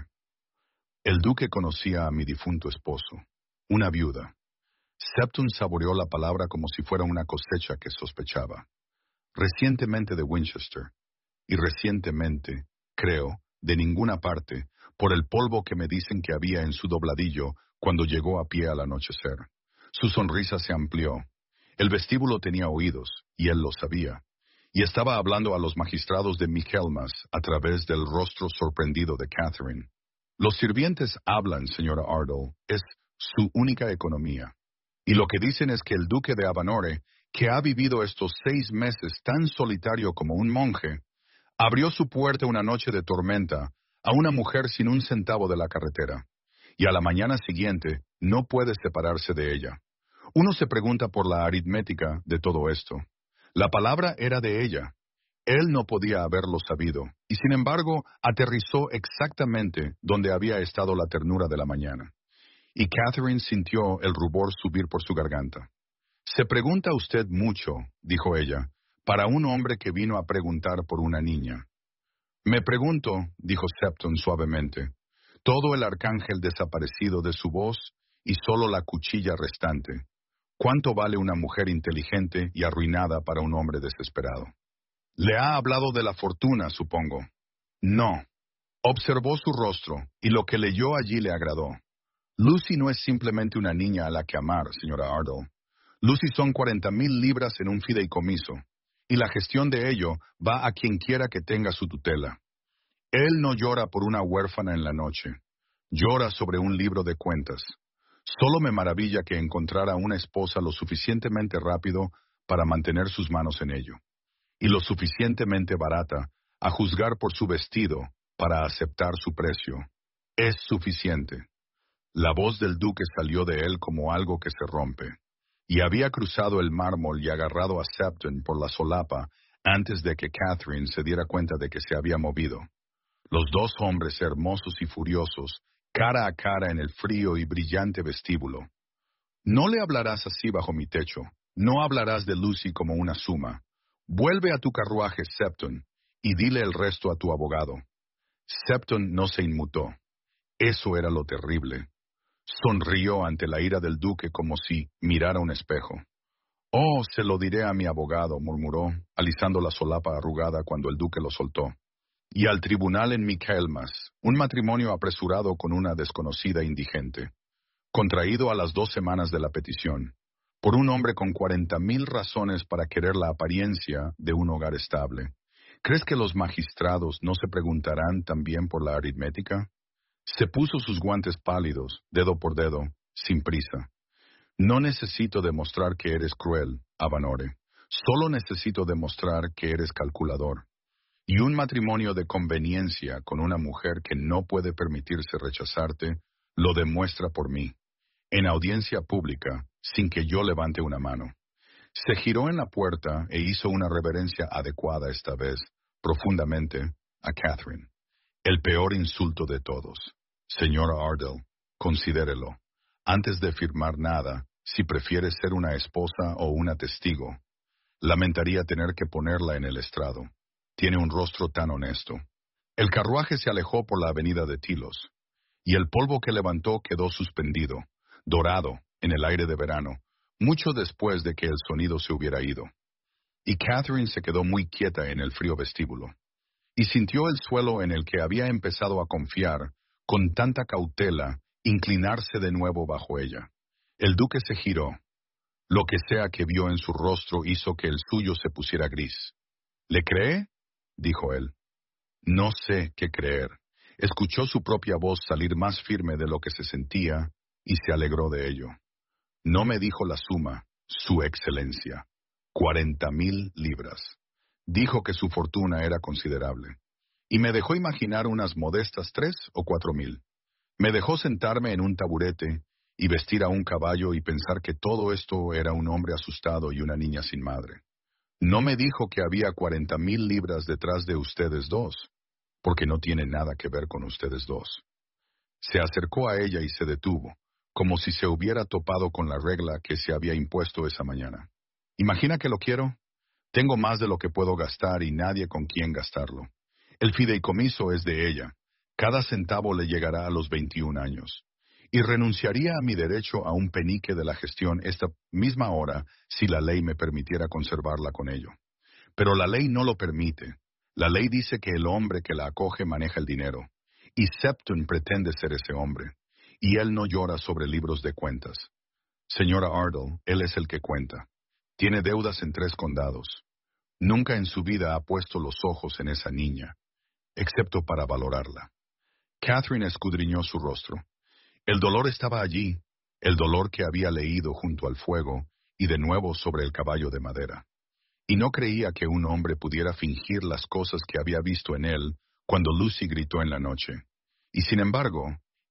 El duque conocía a mi difunto esposo, una viuda. Septon saboreó la palabra como si fuera una cosecha que sospechaba. Recientemente de Winchester, y recientemente, creo, de ninguna parte, por el polvo que me dicen que había en su dobladillo cuando llegó a pie al anochecer. Su sonrisa se amplió. El vestíbulo tenía oídos, y él lo sabía, y estaba hablando a los magistrados de Michaelmas a través del rostro sorprendido de Catherine. Los sirvientes hablan, señora Ardle, es su única economía. Y lo que dicen es que el duque de Avanore, que ha vivido estos 6 meses tan solitario como un monje, abrió su puerta una noche de tormenta a una mujer sin un centavo de la carretera, y a la mañana siguiente no puede separarse de ella. Uno se pregunta por la aritmética de todo esto. La palabra era de ella. Él no podía haberlo sabido, y sin embargo aterrizó exactamente donde había estado la ternura de la mañana. Y Catherine sintió el rubor subir por su garganta. «Se pregunta usted mucho», dijo ella, «para un hombre que vino a preguntar por una niña». «Me pregunto», dijo Septon suavemente, todo el arcángel desaparecido de su voz y solo la cuchilla restante. ¿Cuánto vale una mujer inteligente y arruinada para un hombre desesperado? Le ha hablado de la fortuna, supongo. No. Observó su rostro, y lo que leyó allí le agradó. Lucy no es simplemente una niña a la que amar, señora Ardle. Lucy son 40,000 libras en un fideicomiso, y la gestión de ello va a quien quiera que tenga su tutela. Él no llora por una huérfana en la noche. Llora sobre un libro de cuentas. Solo me maravilla que encontrara una esposa lo suficientemente rápido para mantener sus manos en ello, y lo suficientemente barata a juzgar por su vestido para aceptar su precio. Es suficiente. La voz del duque salió de él como algo que se rompe, y había cruzado el mármol y agarrado a Septon por la solapa antes de que Catherine se diera cuenta de que se había movido. Los dos hombres hermosos y furiosos, cara a cara en el frío y brillante vestíbulo. No le hablarás así bajo mi techo, no hablarás de Lucy como una suma. Vuelve a tu carruaje, Septon, y dile el resto a tu abogado. Septon no se inmutó. Eso era lo terrible. Sonrió ante la ira del duque como si mirara un espejo. «Oh, se lo diré a mi abogado», murmuró, alisando la solapa arrugada cuando el duque lo soltó. «Y al tribunal en Michaelmas, un matrimonio apresurado con una desconocida indigente, contraído a las 2 semanas de la petición, por un hombre con 40,000 razones para querer la apariencia de un hogar estable. ¿Crees que los magistrados no se preguntarán también por la aritmética?» Se puso sus guantes pálidos, dedo por dedo, sin prisa. «No necesito demostrar que eres cruel, Avanore. Solo necesito demostrar que eres calculador. Y un matrimonio de conveniencia con una mujer que no puede permitirse rechazarte, lo demuestra por mí, en audiencia pública, sin que yo levante una mano». Se giró en la puerta e hizo una reverencia adecuada esta vez, profundamente, a Catherine. El peor insulto de todos. «Señora Ardle, considérelo. Antes de firmar nada, si prefiere ser una esposa o una testigo. Lamentaría tener que ponerla en el estrado. Tiene un rostro tan honesto». El carruaje se alejó por la avenida de Tilos, y el polvo que levantó quedó suspendido, dorado, en el aire de verano, mucho después de que el sonido se hubiera ido. Y Catherine se quedó muy quieta en el frío vestíbulo, y sintió el suelo en el que había empezado a confiar, con tanta cautela, inclinarse de nuevo bajo ella. El duque se giró. Lo que sea que vio en su rostro hizo que el suyo se pusiera gris. «¿Le cree?», dijo él. No sé qué creer. Escuchó su propia voz salir más firme de lo que se sentía, y se alegró de ello. No me dijo la suma, su excelencia. 40,000 libras. Dijo que su fortuna era considerable, y me dejó imaginar unas modestas 3 o 4,000. Me dejó sentarme en un taburete y vestir a un caballo y pensar que todo esto era un hombre asustado y una niña sin madre. No me dijo que había 40,000 libras detrás de ustedes dos, porque no tiene nada que ver con ustedes dos. Se acercó a ella y se detuvo, como si se hubiera topado con la regla que se había impuesto esa mañana. ¿Imagina que lo quiero? Tengo más de lo que puedo gastar y nadie con quien gastarlo. El fideicomiso es de ella. Cada centavo le llegará a los 21 años. Y renunciaría a mi derecho a un penique de la gestión esta misma hora si la ley me permitiera conservarla con ello. Pero la ley no lo permite. La ley dice que el hombre que la acoge maneja el dinero. Y Septon pretende ser ese hombre. Y él no llora sobre libros de cuentas. Señora Ardle, él es el que cuenta. Tiene deudas en 3 condados. Nunca en su vida ha puesto los ojos en esa niña, excepto para valorarla. Catherine escudriñó su rostro. El dolor estaba allí, el dolor que había leído junto al fuego y de nuevo sobre el caballo de madera. Y no creía que un hombre pudiera fingir las cosas que había visto en él cuando Lucy gritó en la noche. Y sin embargo,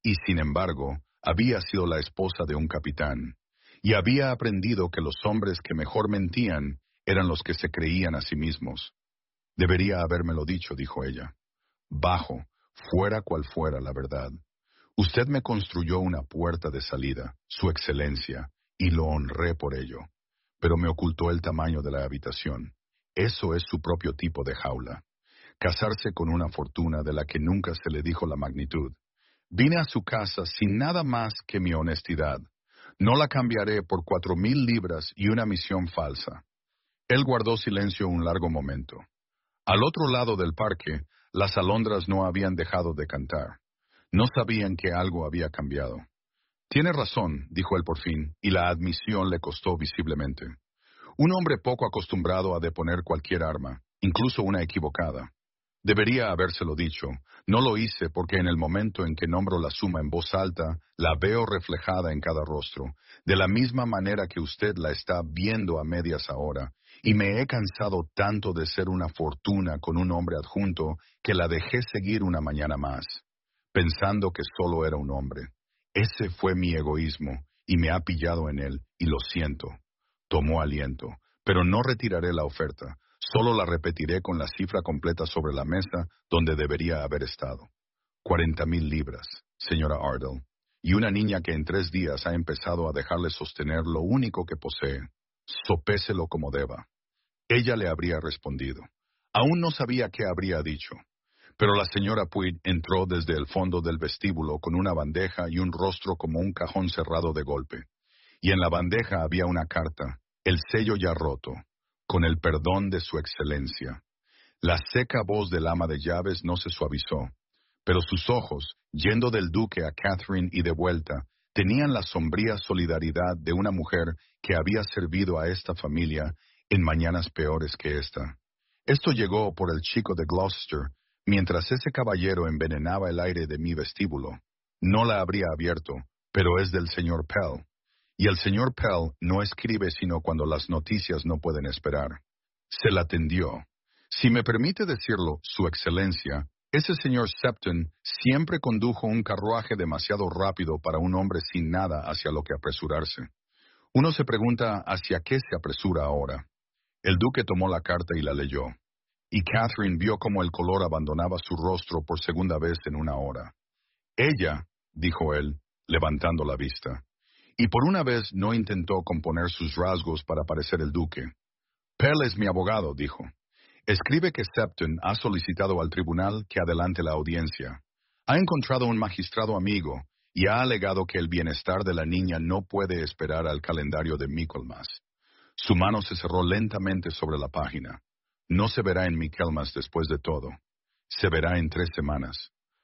había sido la esposa de un capitán. Y había aprendido que los hombres que mejor mentían eran los que se creían a sí mismos. Debería habérmelo dicho, dijo ella. Bajo, fuera cual fuera la verdad. Usted me construyó una puerta de salida, Su Excelencia, y lo honré por ello. Pero me ocultó el tamaño de la habitación. Eso es su propio tipo de jaula. Casarse con una fortuna de la que nunca se le dijo la magnitud. Vine a su casa sin nada más que mi honestidad. No la cambiaré por 4,000 libras y una misión falsa. Él guardó silencio un largo momento. Al otro lado del parque, las alondras no habían dejado de cantar. No sabían que algo había cambiado. Tiene razón, dijo él por fin, y la admisión le costó visiblemente. Un hombre poco acostumbrado a deponer cualquier arma, incluso una equivocada. Debería habérselo dicho. No lo hice porque en el momento en que nombro la suma en voz alta, la veo reflejada en cada rostro, de la misma manera que usted la está viendo a medias ahora, y me he cansado tanto de ser una fortuna con un hombre adjunto que la dejé seguir una mañana más, pensando que solo era un hombre. Ese fue mi egoísmo, y me ha pillado en él, y lo siento. Tomó aliento, pero no retiraré la oferta. Solo la repetiré con la cifra completa sobre la mesa donde debería haber estado. 40,000 libras, señora Ardle, y una niña que en 3 días ha empezado a dejarle sostener lo único que posee. Sopéselo como deba. Ella le habría respondido. Aún no sabía qué habría dicho. Pero la señora Puig entró desde el fondo del vestíbulo con una bandeja y un rostro como un cajón cerrado de golpe. Y en la bandeja había una carta, el sello ya roto, con el perdón de Su Excelencia. La seca voz del ama de llaves no se suavizó, pero sus ojos, yendo del duque a Catherine y de vuelta, tenían la sombría solidaridad de una mujer que había servido a esta familia en mañanas peores que esta. Esto llegó por el chico de Gloucester, mientras ese caballero envenenaba el aire de mi vestíbulo. No la habría abierto, pero es del señor Pell. Y el señor Pell no escribe sino cuando las noticias no pueden esperar. Se la tendió. Si me permite decirlo, Su Excelencia, ese señor Septon siempre condujo un carruaje demasiado rápido para un hombre sin nada hacia lo que apresurarse. Uno se pregunta hacia qué se apresura ahora. El duque tomó la carta y la leyó. Y Catherine vio cómo el color abandonaba su rostro por segunda vez en una hora. Ella, dijo él, levantando la vista. Y por una vez no intentó componer sus rasgos para parecer el duque. Pell es mi abogado, dijo. Escribe que Septon ha solicitado al tribunal que adelante la audiencia. Ha encontrado un magistrado amigo y ha alegado que el bienestar de la niña no puede esperar al calendario de Michaelmas. Su mano se cerró lentamente sobre la página. No se verá en Michaelmas después de todo. Se verá en 3 semanas.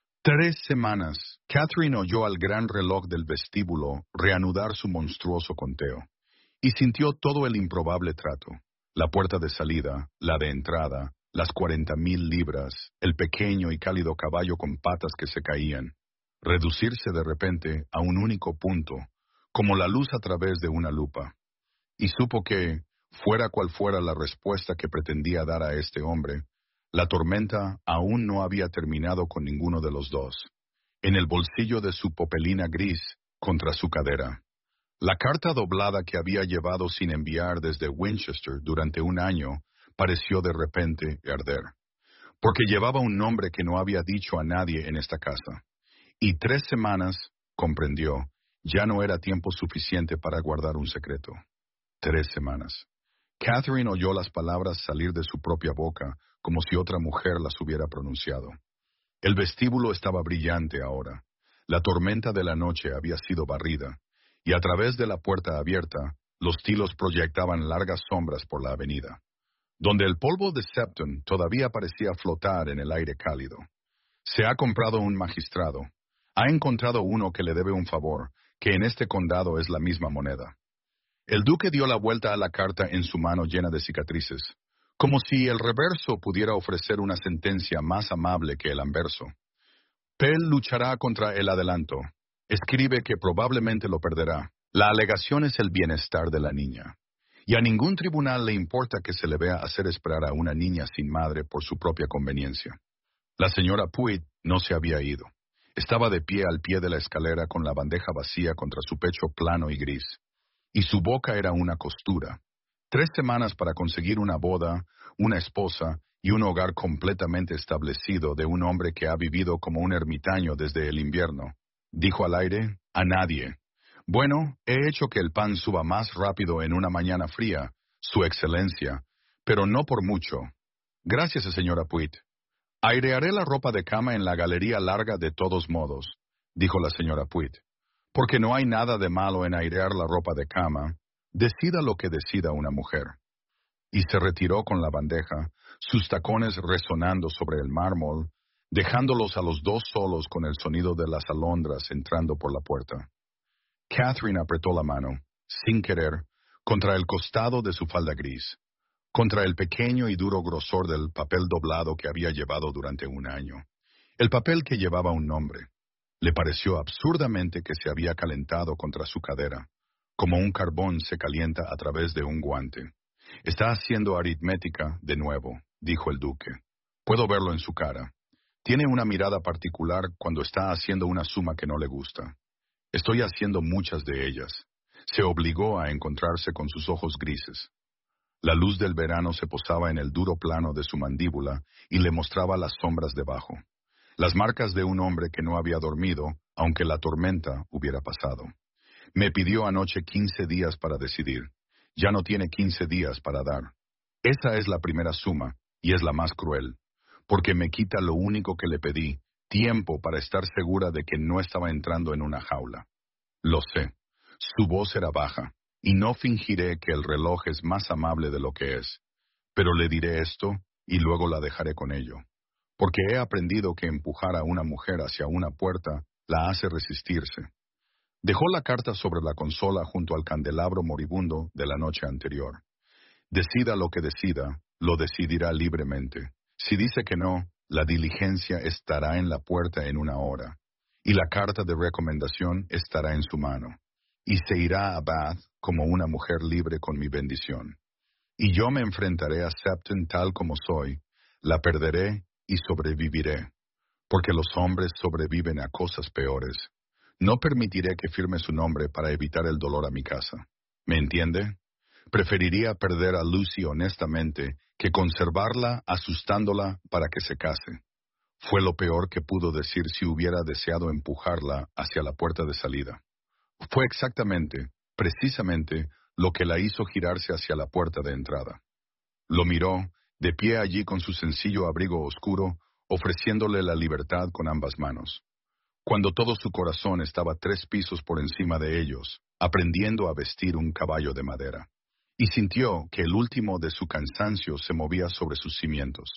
3 semanas. Catherine oyó al gran reloj del vestíbulo reanudar su monstruoso conteo. Y sintió todo el improbable trato. La puerta de salida, la de entrada, las 40,000 libras, el pequeño y cálido caballo con patas que se caían. Reducirse de repente a un único punto, como la luz a través de una lupa. Y supo que, fuera cual fuera la respuesta que pretendía dar a este hombre, la tormenta aún no había terminado con ninguno de los dos. En el bolsillo de su popelina gris, contra su cadera. La carta doblada que había llevado sin enviar desde Winchester durante 1 año pareció de repente arder, porque llevaba un nombre que no había dicho a nadie en esta casa. Y 3 semanas, comprendió, Ya no era tiempo suficiente para guardar un secreto. 3 semanas. Catherine oyó las palabras salir de su propia boca como si otra mujer las hubiera pronunciado. El vestíbulo estaba brillante ahora. La tormenta de la noche había sido barrida, y a través de la puerta abierta, los tilos proyectaban largas sombras por la avenida, donde el polvo de Septon todavía parecía flotar en el aire cálido. Se ha comprado un magistrado. Ha encontrado uno que le debe un favor, que en este condado es la misma moneda. El duque dio la vuelta a la carta en su mano llena de cicatrices, como si el reverso pudiera ofrecer una sentencia más amable que el anverso. Pell luchará contra el adelanto. Escribe que probablemente lo perderá. La alegación es el bienestar de la niña. Y a ningún tribunal le importa que se le vea hacer esperar a una niña sin madre por su propia conveniencia. La señora Puig no se había ido. Estaba de pie al pie de la escalera con la bandeja vacía contra su pecho plano y gris. Y su boca era una costura. 3 semanas para conseguir una boda, una esposa y un hogar completamente establecido de un hombre que ha vivido como un ermitaño desde el invierno. Dijo al aire, a nadie. Bueno, he hecho que el pan suba más rápido en una mañana fría, Su Excelencia, pero no por mucho. Gracias, señora Puig. Airearé la ropa de cama en la galería larga de todos modos, dijo la señora Puig. Porque no hay nada de malo en airear la ropa de cama, decida lo que decida una mujer. Y se retiró con la bandeja, sus tacones resonando sobre el mármol, dejándolos a los dos solos con el sonido de las alondras entrando por la puerta. Catherine apretó la mano, sin querer, contra el costado de su falda gris, contra el pequeño y duro grosor del papel doblado que había llevado durante un año, el papel que llevaba un nombre. Le pareció absurdamente que se había calentado contra su cadera, como un carbón se calienta a través de un guante. Está haciendo aritmética de nuevo, dijo el duque. Puedo verlo en su cara. Tiene una mirada particular cuando está haciendo una suma que no le gusta. Estoy haciendo muchas de ellas. Se obligó a encontrarse con sus ojos grises. La luz del verano se posaba en el duro plano de su mandíbula y le mostraba las sombras debajo. Las marcas de un hombre que no había dormido, aunque la tormenta hubiera pasado. Me pidió anoche 15 días para decidir. Ya no tiene 15 días para dar. Esa es la primera suma, y es la más cruel, porque me quita lo único que le pedí, tiempo para estar segura de que no estaba entrando en una jaula. Lo sé. Su voz era baja, y no fingiré que el reloj es más amable de lo que es. Pero le diré esto, y luego la dejaré con ello. Porque he aprendido que empujar a una mujer hacia una puerta la hace resistirse. Dejó la carta sobre la consola junto al candelabro moribundo de la noche anterior. Decida lo que decida, lo decidirá libremente. Si dice que no, la diligencia estará en la puerta en una hora, y la carta de recomendación estará en su mano, y se irá a Bath como una mujer libre con mi bendición. Y yo me enfrentaré a Septon tal como soy, la perderé y sobreviviré, porque los hombres sobreviven a cosas peores. No permitiré que firme su nombre para evitar el dolor a mi casa. ¿Me entiende? Preferiría perder a Lucy honestamente que conservarla asustándola para que se case. Fue lo peor que pudo decir si hubiera deseado empujarla hacia la puerta de salida. Fue exactamente, precisamente, lo que la hizo girarse hacia la puerta de entrada. Lo miró, de pie allí con su sencillo abrigo oscuro, ofreciéndole la libertad con ambas manos. Cuando todo su corazón estaba 3 pisos por encima de ellos, aprendiendo a vestir un caballo de madera. Y sintió que el último de su cansancio se movía sobre sus cimientos.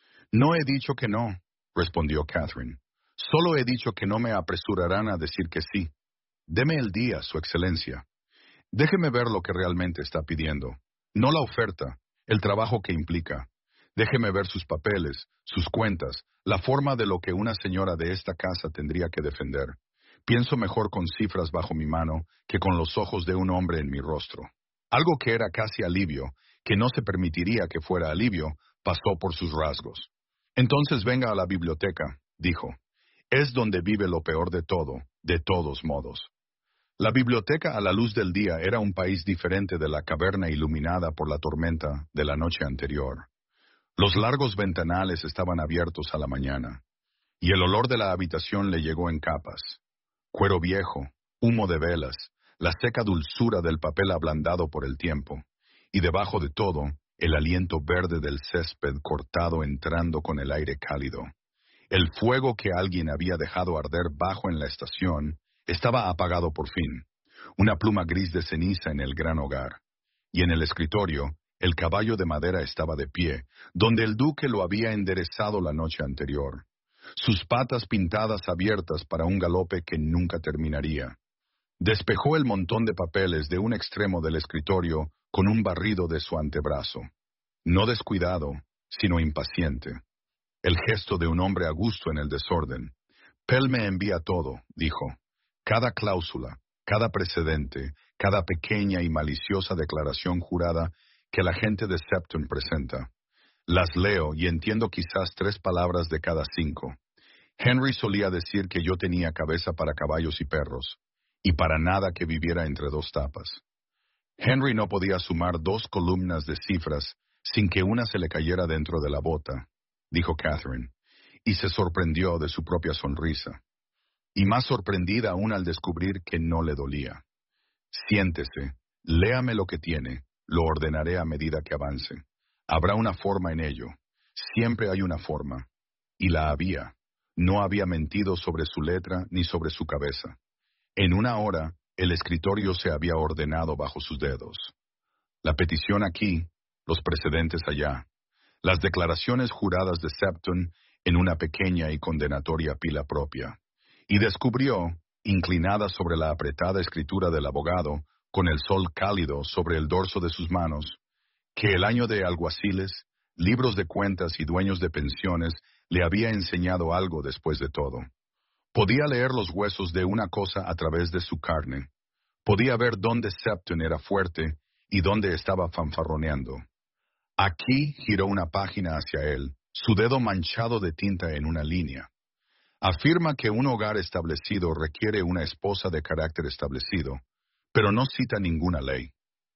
No he dicho que no, respondió Catherine. Solo he dicho que no me apresurarán a decir que sí. Deme el día, Su Excelencia. Déjeme ver lo que realmente está pidiendo. No la oferta, el trabajo que implica. Déjeme ver sus papeles, sus cuentas, la forma de lo que una señora de esta casa tendría que defender. Pienso mejor con cifras bajo mi mano que con los ojos de un hombre en mi rostro. Algo que era casi alivio, que no se permitiría que fuera alivio, pasó por sus rasgos. Entonces venga a la biblioteca, dijo. Es donde vive lo peor de todo, de todos modos. La biblioteca a la luz del día era un país diferente de la caverna iluminada por la tormenta de la noche anterior. Los largos ventanales estaban abiertos a la mañana, y el olor de la habitación le llegó en capas. Cuero viejo, humo de velas, la seca dulzura del papel ablandado por el tiempo, y debajo de todo, el aliento verde del césped cortado entrando con el aire cálido. El fuego que alguien había dejado arder bajo en la estación estaba apagado por fin, una pluma gris de ceniza en el gran hogar. Y en el escritorio, el caballo de madera estaba de pie, donde el duque lo había enderezado la noche anterior, sus patas pintadas abiertas para un galope que nunca terminaría. Despejó el montón de papeles de un extremo del escritorio con un barrido de su antebrazo. No descuidado, sino impaciente. El gesto de un hombre a gusto en el desorden. Pell me envía todo, dijo. Cada cláusula, cada precedente, cada pequeña y maliciosa declaración jurada que la gente de Septon presenta. Las leo y entiendo quizás 3 palabras de cada 5. Henry solía decir que yo tenía cabeza para caballos y perros, y para nada que viviera entre 2 tapas. Henry no podía sumar 2 columnas de cifras sin que una se le cayera dentro de la bota, dijo Catherine, y se sorprendió de su propia sonrisa, y más sorprendida aún al descubrir que no le dolía. Siéntese, léame lo que tiene, lo ordenaré a medida que avance. Habrá una forma en ello, siempre hay una forma, y la había. No había mentido sobre su letra ni sobre su cabeza. En una hora, el escritorio se había ordenado bajo sus dedos. La petición aquí, los precedentes allá, las declaraciones juradas de Septon en una pequeña y condenatoria pila propia. Y descubrió, inclinada sobre la apretada escritura del abogado, con el sol cálido sobre el dorso de sus manos, que el año de alguaciles, libros de cuentas y dueños de pensiones le había enseñado algo después de todo. Podía leer los huesos de una cosa a través de su carne. Podía ver dónde Septon era fuerte y dónde estaba fanfarroneando. Aquí giró una página hacia él, su dedo manchado de tinta en una línea. Afirma que un hogar establecido requiere una esposa de carácter establecido, pero no cita ninguna ley.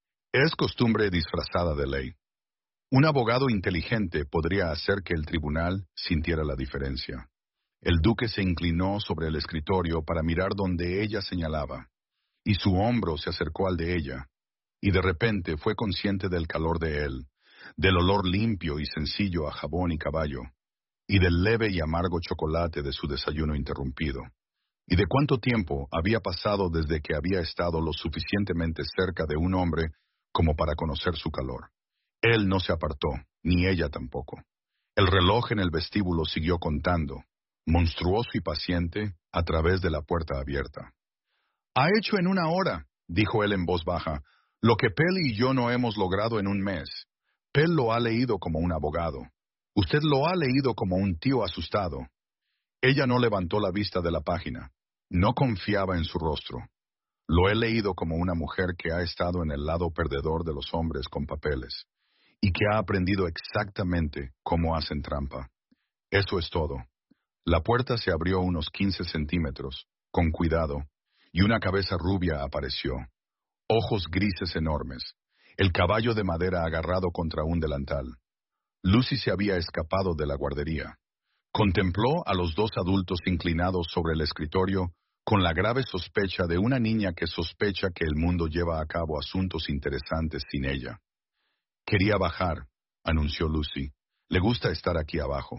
Es costumbre disfrazada de ley. Un abogado inteligente podría hacer que el tribunal sintiera la diferencia. El duque se inclinó sobre el escritorio para mirar donde ella señalaba, y su hombro se acercó al de ella, y de repente fue consciente del calor de él, del olor limpio y sencillo a jabón y caballo, y del leve y amargo chocolate de su desayuno interrumpido, y de cuánto tiempo había pasado desde que había estado lo suficientemente cerca de un hombre como para conocer su calor. Él no se apartó, ni ella tampoco. El reloj en el vestíbulo siguió contando, monstruoso y paciente, a través de la puerta abierta. «Ha hecho en una hora», dijo él en voz baja, «lo que Pell y yo no hemos logrado en un mes. Pell lo ha leído como un abogado. Usted lo ha leído como un tío asustado». Ella no levantó la vista de la página. No confiaba en su rostro. «Lo he leído como una mujer que ha estado en el lado perdedor de los hombres con papeles, y que ha aprendido exactamente cómo hacen trampa. Eso es todo». La puerta se abrió unos 15 centímetros, con cuidado, y una cabeza rubia apareció. Ojos grises enormes, el caballo de madera agarrado contra un delantal. Lucy se había escapado de la guardería. Contempló a los 2 adultos inclinados sobre el escritorio con la grave sospecha de una niña que sospecha que el mundo lleva a cabo asuntos interesantes sin ella. «Quería bajar», anunció Lucy. «Le gusta estar aquí abajo».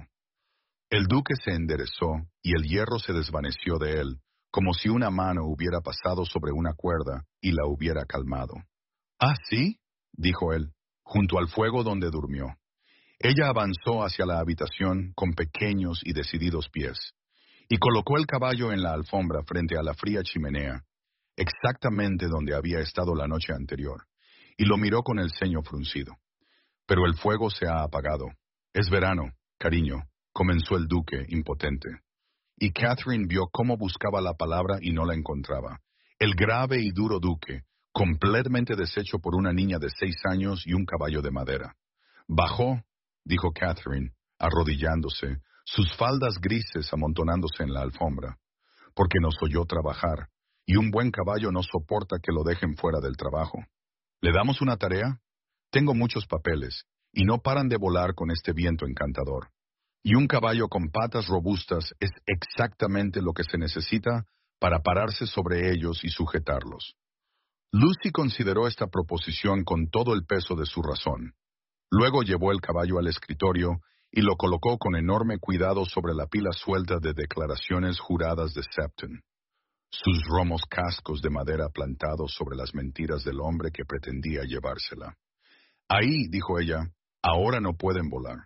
El duque se enderezó y el hierro se desvaneció de él, como si una mano hubiera pasado sobre una cuerda y la hubiera calmado. «¿Ah, sí?», dijo él, junto al fuego donde durmió. Ella avanzó hacia la habitación con pequeños y decididos pies, y colocó el caballo en la alfombra frente a la fría chimenea, exactamente donde había estado la noche anterior, y lo miró con el ceño fruncido. «Pero el fuego se ha apagado. Es verano, cariño», comenzó el duque, impotente. Y Catherine vio cómo buscaba la palabra y no la encontraba. El grave y duro duque, completamente deshecho por una niña de 6 años y un caballo de madera. «Bajó», dijo Catherine, arrodillándose, sus faldas grises amontonándose en la alfombra, «porque nos oyó trabajar, y un buen caballo no soporta que lo dejen fuera del trabajo. ¿Le damos una tarea? Tengo muchos papeles, y no paran de volar con este viento encantador. Y un caballo con patas robustas es exactamente lo que se necesita para pararse sobre ellos y sujetarlos. Lucy consideró esta proposición con todo el peso de su razón. Luego llevó el caballo al escritorio y lo colocó con enorme cuidado sobre la pila suelta de declaraciones juradas de Septon, sus romos cascos de madera plantados sobre las mentiras del hombre que pretendía llevársela. Ahí, dijo ella, ahora no pueden volar.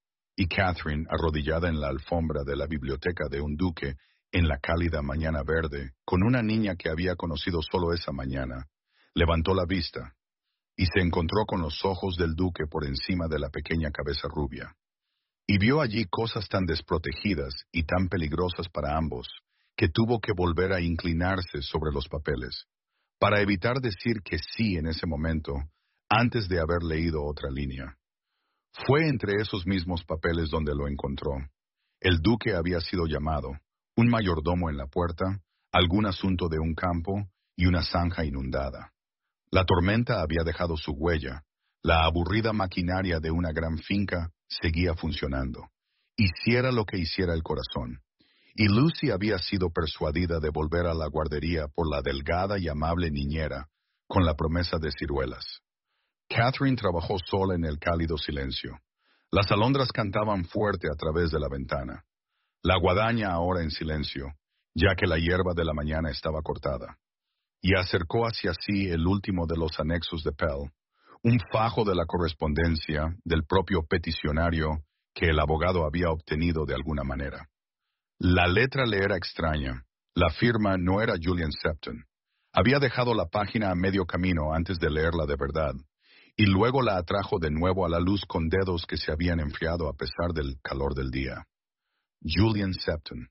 Y Catherine, arrodillada en la alfombra de la biblioteca de un duque, en la cálida mañana verde, con una niña que había conocido solo esa mañana, levantó la vista y se encontró con los ojos del duque por encima de la pequeña cabeza rubia. Y vio allí cosas tan desprotegidas y tan peligrosas para ambos, que tuvo que volver a inclinarse sobre los papeles, para evitar decir que sí en ese momento, antes de haber leído otra línea. Fue entre esos mismos papeles donde lo encontró. El duque había sido llamado, un mayordomo en la puerta, algún asunto de un campo y una zanja inundada. La tormenta había dejado su huella, la aburrida maquinaria de una gran finca seguía funcionando, hiciera lo que hiciera el corazón. Y Lucy había sido persuadida de volver a la guardería por la delgada y amable niñera, con la promesa de ciruelas. Catherine trabajó sola en el cálido silencio. Las alondras cantaban fuerte a través de la ventana. La guadaña ahora en silencio, ya que la hierba de la mañana estaba cortada. Y acercó hacia sí el último de los anexos de Pell, un fajo de la correspondencia del propio peticionario que el abogado había obtenido de alguna manera. La letra le era extraña. La firma no era Julian Septon. Había dejado la página a medio camino antes de leerla de verdad, y luego la atrajo de nuevo a la luz con dedos que se habían enfriado a pesar del calor del día. Julian Septon.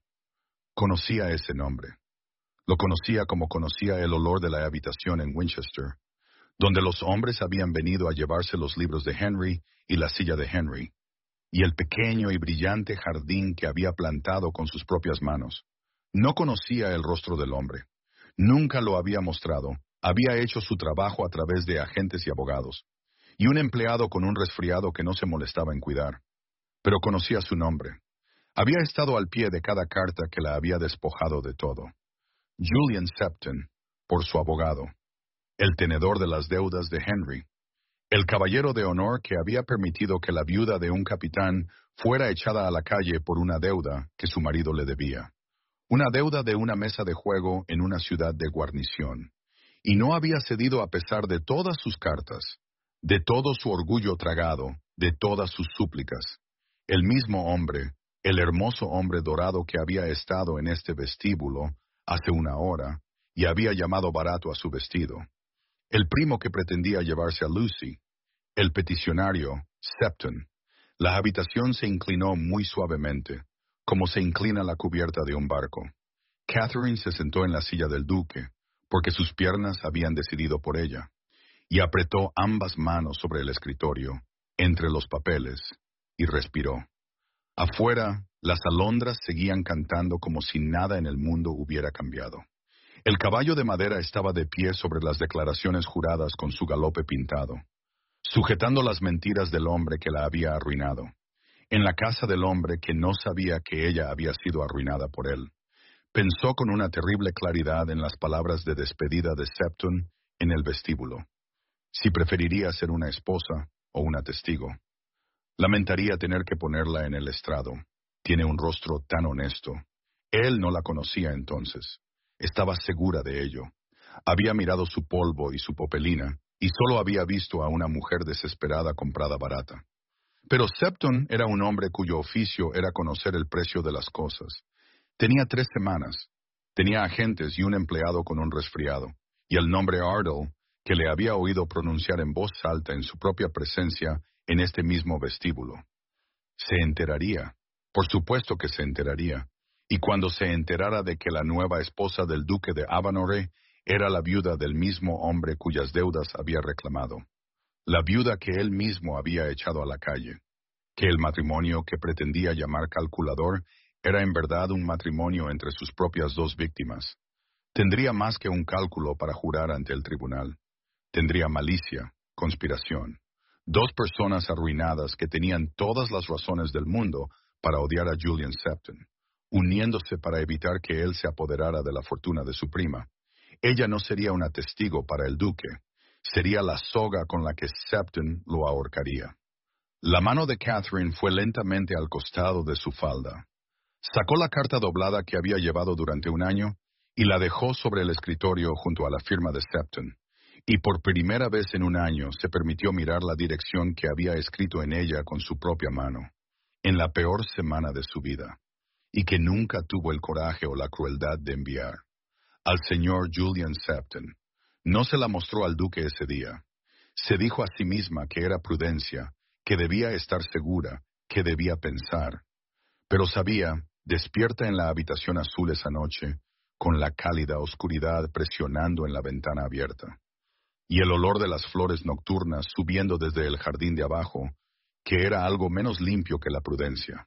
Conocía ese nombre. Lo conocía como conocía el olor de la habitación en Winchester, donde los hombres habían venido a llevarse los libros de Henry y la silla de Henry, y el pequeño y brillante jardín que había plantado con sus propias manos. No conocía el rostro del hombre. Nunca lo había mostrado. Había hecho su trabajo a través de agentes y abogados, y un empleado con un resfriado que no se molestaba en cuidar. Pero conocía su nombre. Había estado al pie de cada carta que la había despojado de todo. Julian Septon, por su abogado, el tenedor de las deudas de Henry, el caballero de honor que había permitido que la viuda de un capitán fuera echada a la calle por una deuda que su marido le debía, una deuda de una mesa de juego en una ciudad de guarnición, y no había cedido a pesar de todas sus cartas, de todo su orgullo tragado, de todas sus súplicas. El mismo hombre, el hermoso hombre dorado que había estado en este vestíbulo hace una hora y había llamado barato a su vestido. El primo que pretendía llevarse a Lucy, el peticionario, Septon. La habitación se inclinó muy suavemente, como se inclina la cubierta de un barco. Catherine se sentó en la silla del duque, porque sus piernas habían decidido por ella, y apretó ambas manos sobre el escritorio, entre los papeles, y respiró. Afuera, las alondras seguían cantando como si nada en el mundo hubiera cambiado. El caballo de madera estaba de pie sobre las declaraciones juradas con su galope pintado, sujetando las mentiras del hombre que la había arruinado, en la casa del hombre que no sabía que ella había sido arruinada por él. Pensó con una terrible claridad en las palabras de despedida de Septon en el vestíbulo. Si preferiría ser una esposa o una testigo. Lamentaría tener que ponerla en el estrado. Tiene un rostro tan honesto. Él no la conocía entonces. Estaba segura de ello. Había mirado su polvo y su popelina, y solo había visto a una mujer desesperada comprada barata. Pero Septon era un hombre cuyo oficio era conocer el precio de las cosas. Tenía 3 semanas. Tenía agentes y un empleado con un resfriado, y el nombre Ardell, que le había oído pronunciar en voz alta en su propia presencia en este mismo vestíbulo. Se enteraría. Por supuesto que se enteraría. Y cuando se enterara de que la nueva esposa del duque de Avanore era la viuda del mismo hombre cuyas deudas había reclamado, la viuda que él mismo había echado a la calle, que el matrimonio que pretendía llamar calculador era en verdad un matrimonio entre sus propias 2 víctimas. Tendría más que un cálculo para jurar ante el tribunal. Tendría malicia, conspiración. 2 personas arruinadas que tenían todas las razones del mundo para odiar a Julian Septon. uniéndose para evitar que él se apoderara de la fortuna de su prima. Ella no sería una testigo para el duque, sería la soga con la que Septon lo ahorcaría. La mano de Catherine fue lentamente al costado de su falda. Sacó la carta doblada que había llevado durante un año y la dejó sobre el escritorio junto a la firma de Septon, y por primera vez en un año se permitió mirar la dirección que había escrito en ella con su propia mano, en la peor semana de su vida, y que nunca tuvo el coraje o la crueldad de enviar. Al señor Julian Septon. No se la mostró al duque ese día. Se dijo a sí misma que era prudencia, que debía estar segura, que debía pensar. Pero sabía, despierta en la habitación azul esa noche, con la cálida oscuridad presionando en la ventana abierta, y el olor de las flores nocturnas subiendo desde el jardín de abajo, que era algo menos limpio que la prudencia.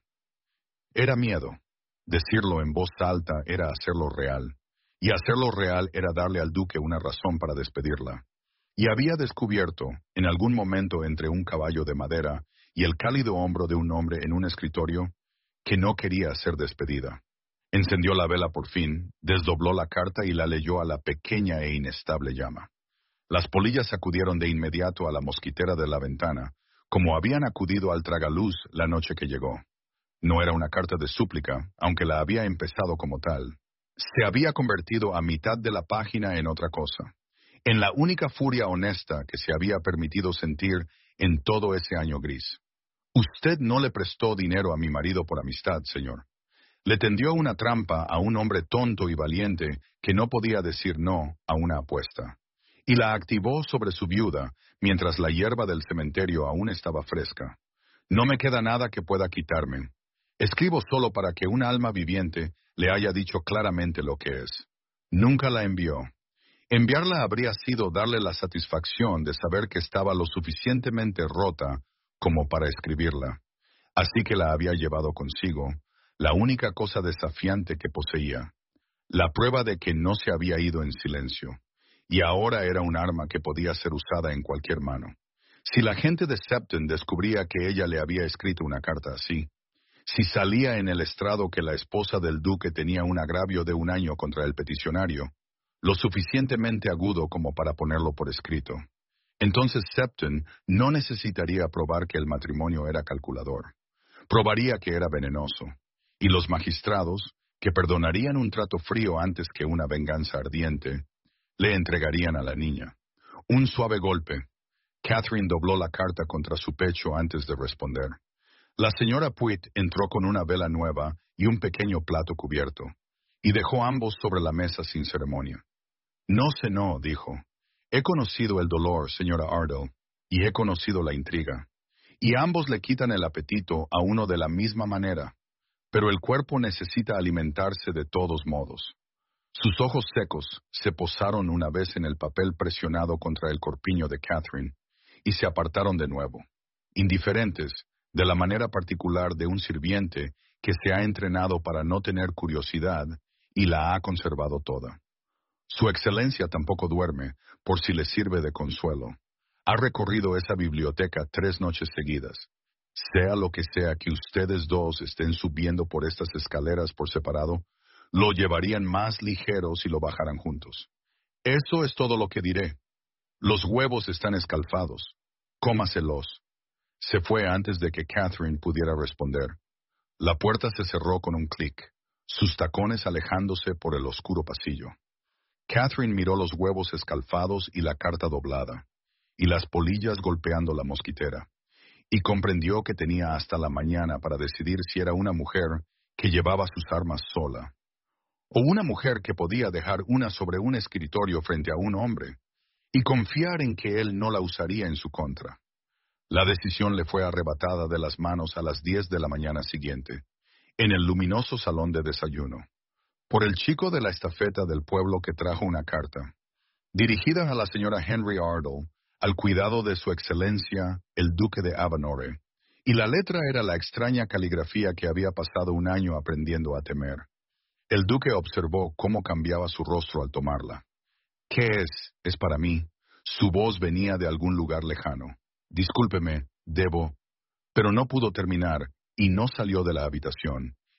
Era miedo. Decirlo en voz alta era hacerlo real, y hacerlo real era darle al duque una razón para despedirla. Y había descubierto, en algún momento entre un caballo de madera y el cálido hombro de un hombre en un escritorio, que no quería ser despedida. Encendió la vela por fin, desdobló la carta y la leyó a la pequeña e inestable llama. Las polillas acudieron de inmediato a la mosquitera de la ventana, como habían acudido al tragaluz la noche que llegó. No era una carta de súplica, aunque la había empezado como tal. Se había convertido a mitad de la página en otra cosa, en la única furia honesta que se había permitido sentir en todo ese año gris. Usted no le prestó dinero a mi marido por amistad, señor. Le tendió una trampa a un hombre tonto y valiente que no podía decir no a una apuesta, y la activó sobre su viuda mientras la hierba del cementerio aún estaba fresca. No me queda nada que pueda quitarme. Escribo solo para que un alma viviente le haya dicho claramente lo que es. Nunca la envió. Enviarla habría sido darle la satisfacción de saber que estaba lo suficientemente rota como para escribirla. Así que la había llevado consigo, la única cosa desafiante que poseía, la prueba de que no se había ido en silencio, y ahora era un arma que podía ser usada en cualquier mano. Si la gente de Septon descubría que ella le había escrito una carta así, si salía en el estrado que la esposa del duque tenía un agravio de un año contra el peticionario, lo suficientemente agudo como para ponerlo por escrito, entonces Septon no necesitaría probar que el matrimonio era calculador. Probaría que era venenoso, y los magistrados, que perdonarían un trato frío antes que una venganza ardiente, le entregarían a la niña. Un suave golpe. Catherine dobló la carta contra su pecho antes de responder. La señora Puit entró con una vela nueva y un pequeño plato cubierto, y dejó ambos sobre la mesa sin ceremonia. No cenó, dijo. He conocido el dolor, señora Ardell, y he conocido la intriga. Y ambos le quitan el apetito a uno de la misma manera, pero el cuerpo necesita alimentarse de todos modos. Sus ojos secos se posaron una vez en el papel presionado contra el corpiño de Catherine, y se apartaron de nuevo, indiferentes, de la manera particular de un sirviente que se ha entrenado para no tener curiosidad y la ha conservado toda. Su excelencia tampoco duerme, por si le sirve de consuelo. Ha recorrido esa biblioteca 3 noches seguidas. Sea lo que sea que ustedes dos estén subiendo por estas escaleras por separado, lo llevarían más ligero si lo bajaran juntos. Eso es todo lo que diré. Los huevos están escalfados. Cómaselos. Se fue antes de que Catherine pudiera responder. La puerta se cerró con un clic, sus tacones alejándose por el oscuro pasillo. Catherine miró los huevos escalfados y la carta doblada, y las polillas golpeando la mosquitera, y comprendió que tenía hasta la mañana para decidir si era una mujer que llevaba sus armas sola, o una mujer que podía dejar una sobre un escritorio frente a un hombre, y confiar en que él no la usaría en su contra. La decisión le fue arrebatada de las manos a las 10 de la mañana siguiente, en el luminoso salón de desayuno, por el chico de la estafeta del pueblo que trajo una carta, dirigida a la señora Henry Ardell, al cuidado de su excelencia, el duque de Avanore, y la letra era la extraña caligrafía que había pasado un año aprendiendo a temer. El duque observó cómo cambiaba su rostro al tomarla. ¿Qué es? Es para mí. Su voz venía de algún lugar lejano. Discúlpeme, debo. Pero no pudo terminar, y no salió de la habitación,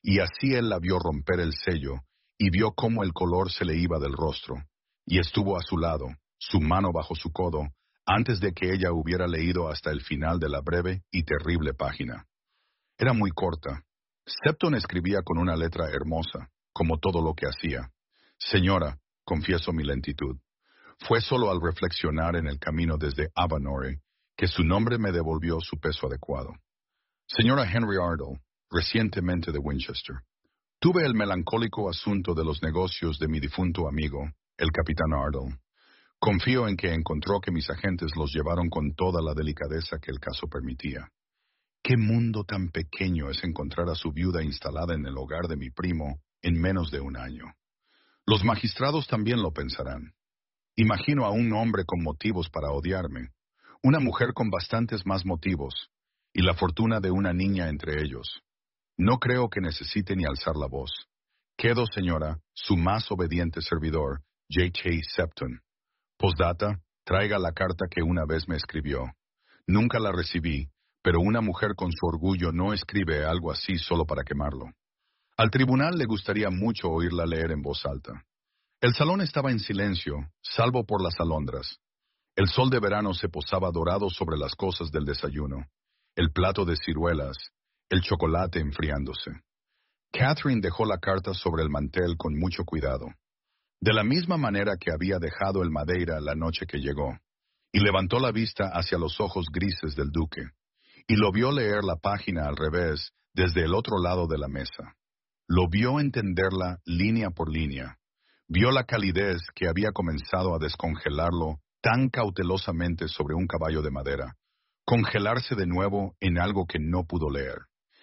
Y así él la vio romper el sello, y vio cómo el color se le iba del rostro, y estuvo a su lado, su mano bajo su codo, antes de que ella hubiera leído hasta el final de la breve y terrible página. Era muy corta. Septon escribía con una letra hermosa, como todo lo que hacía. Señora, confieso mi lentitud. Fue solo al reflexionar en el camino desde Avanore que su nombre me devolvió su peso adecuado. Señora Henry Ardle, recientemente de Winchester. Tuve el melancólico asunto de los negocios de mi difunto amigo, el capitán Ardle. Confío en que encontró que mis agentes los llevaron con toda la delicadeza que el caso permitía. ¿Qué mundo tan pequeño es encontrar a su viuda instalada en el hogar de mi primo en menos de un año? Los magistrados también lo pensarán. Imagino a un hombre con motivos para odiarme, una mujer con bastantes más motivos, y la fortuna de una niña entre ellos. No creo que necesite ni alzar la voz. Quedo, señora, su más obediente servidor, J.K. Septon. Postdata, traiga la carta que una vez me escribió. Nunca la recibí, pero una mujer con su orgullo no escribe algo así solo para quemarlo. Al tribunal le gustaría mucho oírla leer en voz alta. El salón estaba en silencio, salvo por las alondras. El sol de verano se posaba dorado sobre las cosas del desayuno, el plato de ciruelas, el chocolate enfriándose. Catherine dejó la carta sobre el mantel con mucho cuidado, de la misma manera que había dejado el Madeira la noche que llegó, y levantó la vista hacia los ojos grises del duque, y lo vio leer la página al revés desde el otro lado de la mesa. Lo vio entenderla línea por línea. Vio la calidez que había comenzado a descongelarlo tan cautelosamente sobre un caballo de madera, congelarse de nuevo en algo que no pudo leer.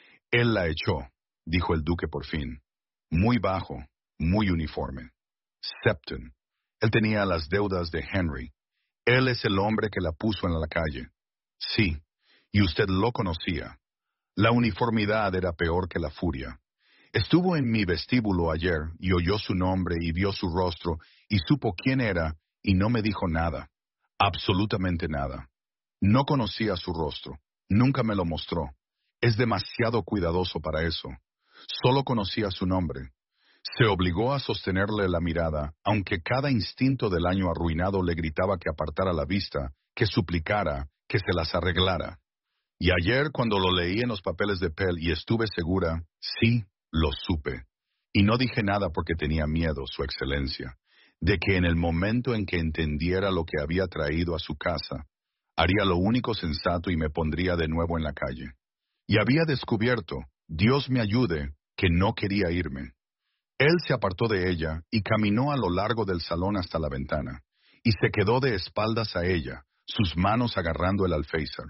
Él la echó, dijo el duque por fin, muy bajo, muy uniforme. Septon. Él tenía las deudas de Henry. Él es el hombre que la puso en la calle. Sí, y usted lo conocía. La uniformidad era peor que la furia. Estuvo en mi vestíbulo ayer y oyó su nombre y vio su rostro y supo quién era y no me dijo nada, absolutamente nada. No conocía su rostro, nunca me lo mostró. Es demasiado cuidadoso para eso. Solo conocía su nombre. Se obligó a sostenerle la mirada, aunque cada instinto del año arruinado le gritaba que apartara la vista, que suplicara, que se las arreglara. Y ayer, cuando lo leí en los papeles de Pell y estuve segura, sí, lo supe. Y no dije nada porque tenía miedo, Su Excelencia, de que en el momento en que entendiera lo que había traído a su casa, haría lo único sensato y me pondría de nuevo en la calle. Y había descubierto, Dios me ayude, que no quería irme. Él se apartó de ella y caminó a lo largo del salón hasta la ventana, y se quedó de espaldas a ella, sus manos agarrando el alféizar,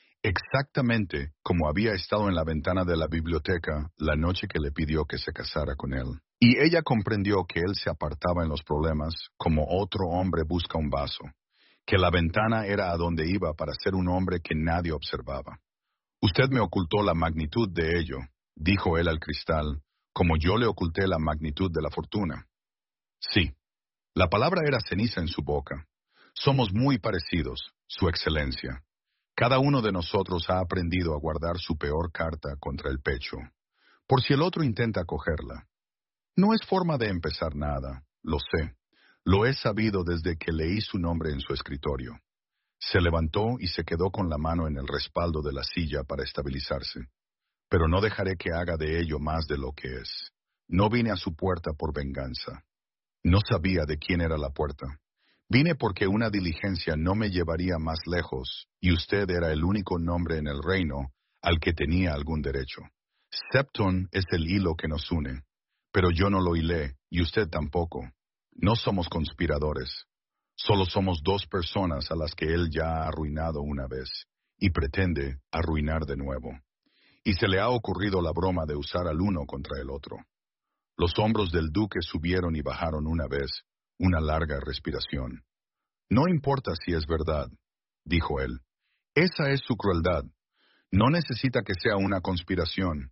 exactamente como había estado en la ventana de la biblioteca la noche que le pidió que se casara con él. Y ella comprendió que él se apartaba en los problemas como otro hombre busca un vaso, que la ventana era a donde iba para ser un hombre que nadie observaba. Usted me ocultó la magnitud de ello, dijo él al cristal, como yo le oculté la magnitud de la fortuna. Sí, la palabra era ceniza en su boca. Somos muy parecidos, Su Excelencia. Cada uno de nosotros ha aprendido a guardar su peor carta contra el pecho, por si el otro intenta cogerla. No es forma de empezar nada, lo sé. Lo he sabido desde que leí su nombre en su escritorio. Se levantó y se quedó con la mano en el respaldo de la silla para estabilizarse. Pero no dejaré que haga de ello más de lo que es. No vine a su puerta por venganza. No sabía de quién era la puerta. Vine porque una diligencia no me llevaría más lejos, y usted era el único nombre en el reino al que tenía algún derecho. Septon es el hilo que nos une, pero yo no lo hilé, y usted tampoco. No somos conspiradores. Solo somos dos personas a las que él ya ha arruinado una vez, y pretende arruinar de nuevo. Y se le ha ocurrido la broma de usar al uno contra el otro. Los hombros del duque subieron y bajaron una vez, una larga respiración. No importa si es verdad, dijo él. Esa es su crueldad. No necesita que sea una conspiración.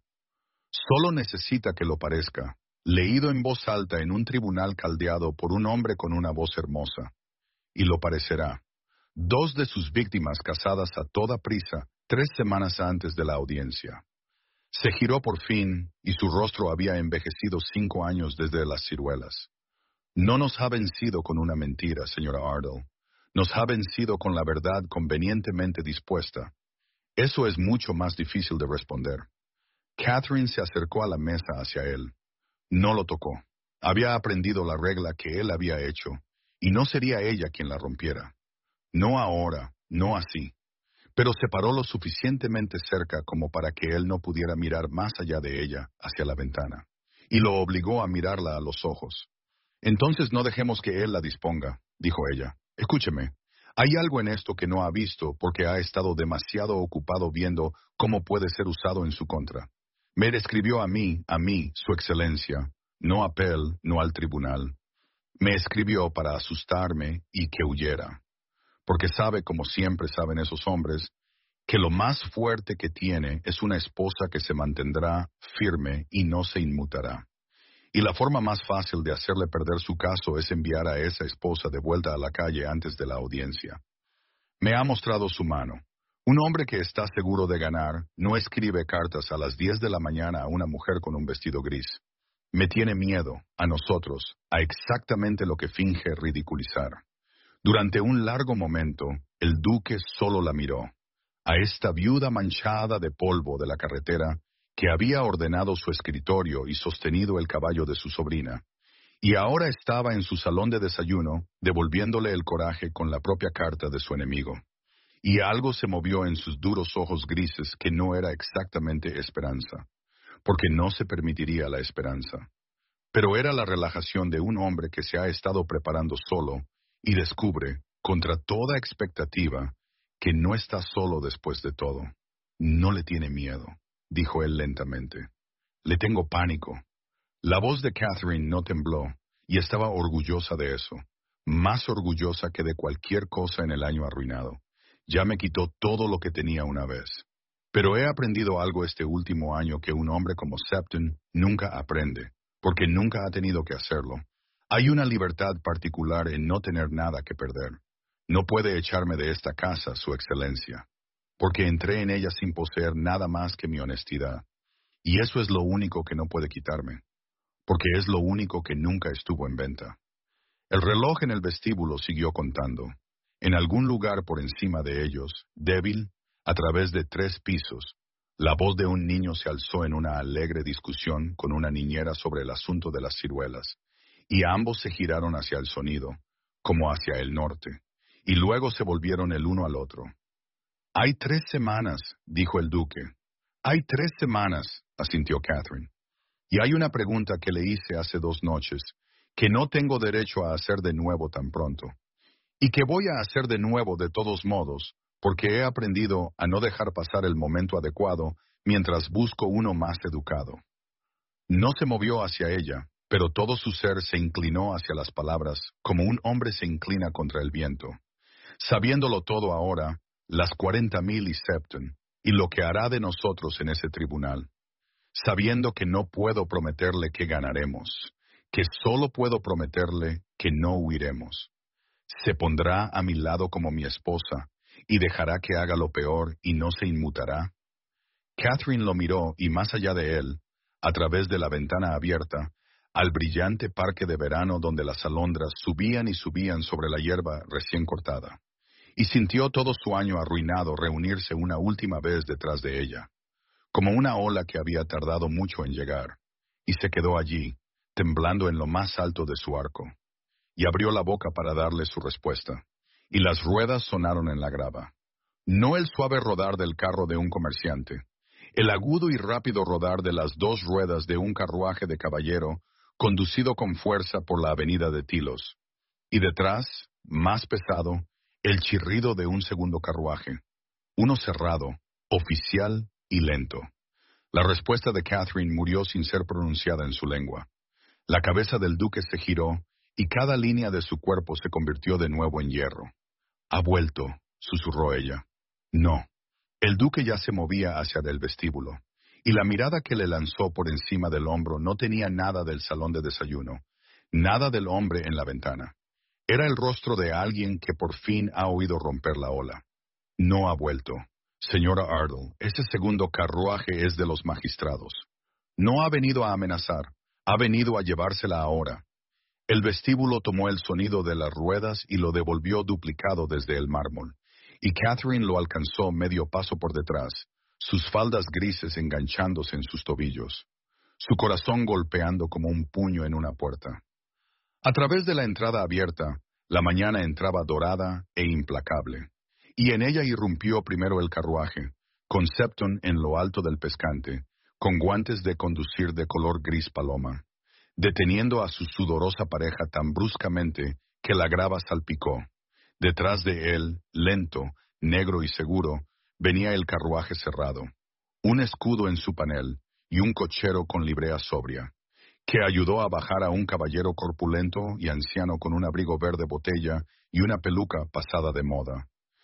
Solo necesita que lo parezca, leído en voz alta en un tribunal caldeado por un hombre con una voz hermosa. Y lo parecerá. Dos de sus víctimas casadas a toda prisa 3 semanas antes de la audiencia. Se giró por fin, y su rostro había envejecido 5 años desde las ciruelas. No nos ha vencido con una mentira, señora Ardle. Nos ha vencido con la verdad convenientemente dispuesta. Eso es mucho más difícil de responder. Catherine se acercó a la mesa hacia él. No lo tocó. Había aprendido la regla que él había hecho, y no sería ella quien la rompiera. No ahora, no así. Pero se paró lo suficientemente cerca como para que él no pudiera mirar más allá de ella, hacia la ventana, y lo obligó a mirarla a los ojos. Entonces no dejemos que él la disponga, dijo ella. Escúcheme, hay algo en esto que no ha visto porque ha estado demasiado ocupado viendo cómo puede ser usado en su contra. Me describió a mí, su excelencia, no a Pell, no al tribunal. Me escribió para asustarme y que huyera, porque sabe, como siempre saben esos hombres, que lo más fuerte que tiene es una esposa que se mantendrá firme y no se inmutará. Y la forma más fácil de hacerle perder su caso es enviar a esa esposa de vuelta a la calle antes de la audiencia. Me ha mostrado su mano. Un hombre que está seguro de ganar no escribe cartas a las 10 de la mañana a una mujer con un vestido gris. Me tiene miedo, a nosotros, a exactamente lo que finge ridiculizar. Durante un largo momento, el duque solo la miró, a esta viuda manchada de polvo de la carretera que había ordenado su escritorio y sostenido el caballo de su sobrina, y ahora estaba en su salón de desayuno, devolviéndole el coraje con la propia carta de su enemigo. Y algo se movió en sus duros ojos grises que no era exactamente esperanza, porque no se permitiría la esperanza. Pero era la relajación de un hombre que se ha estado preparando solo y descubre, contra toda expectativa, que no está solo después de todo. No le tiene miedo, dijo él lentamente. Le tengo pánico. La voz de Catherine no tembló, y estaba orgullosa de eso, más orgullosa que de cualquier cosa en el año arruinado. Ya me quitó todo lo que tenía una vez. Pero he aprendido algo este último año que un hombre como Septon nunca aprende, porque nunca ha tenido que hacerlo. Hay una libertad particular en no tener nada que perder. No puede echarme de esta casa, Su Excelencia, porque entré en ella sin poseer nada más que mi honestidad. Y eso es lo único que no puede quitarme, porque es lo único que nunca estuvo en venta. El reloj en el vestíbulo siguió contando. En algún lugar por encima de ellos, débil, a través de 3 pisos, la voz de un niño se alzó en una alegre discusión con una niñera sobre el asunto de las ciruelas, y ambos se giraron hacia el sonido, como hacia el norte, y luego se volvieron el uno al otro. «Hay 3 semanas», dijo el duque. «Hay 3 semanas», asintió Catherine. «Y hay una pregunta que le hice hace 2 noches, que no tengo derecho a hacer de nuevo tan pronto, y que voy a hacer de nuevo de todos modos, porque he aprendido a no dejar pasar el momento adecuado mientras busco uno más educado». No se movió hacia ella, pero todo su ser se inclinó hacia las palabras, como un hombre se inclina contra el viento. Sabiéndolo todo ahora, las 40,000 y Septon, y lo que hará de nosotros en ese tribunal. Sabiendo que no puedo prometerle que ganaremos, que solo puedo prometerle que no huiremos. Se pondrá a mi lado como mi esposa, y dejará que haga lo peor y no se inmutará. Catherine lo miró y más allá de él, a través de la ventana abierta, al brillante parque de verano donde las alondras subían y subían sobre la hierba recién cortada, y sintió todo su año arruinado reunirse una última vez detrás de ella, como una ola que había tardado mucho en llegar, y se quedó allí, temblando en lo más alto de su arco, y abrió la boca para darle su respuesta, y las ruedas sonaron en la grava. No el suave rodar del carro de un comerciante, el agudo y rápido rodar de las 2 ruedas de un carruaje de caballero conducido con fuerza por la avenida de Tilos, y detrás, más pesado, el chirrido de un segundo carruaje, uno cerrado, oficial y lento. La respuesta de Catherine murió sin ser pronunciada en su lengua. La cabeza del duque se giró, y cada línea de su cuerpo se convirtió de nuevo en hierro. «Ha vuelto», susurró ella. «No». El duque ya se movía hacia el vestíbulo, y la mirada que le lanzó por encima del hombro no tenía nada del salón de desayuno, nada del hombre en la ventana. Era el rostro de alguien que por fin ha oído romper la ola. No ha vuelto. Señora Ardle, ese segundo carruaje es de los magistrados. No ha venido a amenazar, ha venido a llevársela ahora. El vestíbulo tomó el sonido de las ruedas y lo devolvió duplicado desde el mármol, y Catherine lo alcanzó medio paso por detrás, sus faldas grises enganchándose en sus tobillos, su corazón golpeando como un puño en una puerta. A través de la entrada abierta, la mañana entraba dorada e implacable, y en ella irrumpió primero el carruaje, con Septon en lo alto del pescante, con guantes de conducir de color gris paloma, deteniendo a su sudorosa pareja tan bruscamente que la grava salpicó. Detrás de él, lento, negro y seguro, venía el carruaje cerrado, un escudo en su panel y un cochero con librea sobria, que ayudó a bajar a un caballero corpulento y anciano con un abrigo verde botella y una peluca pasada de moda.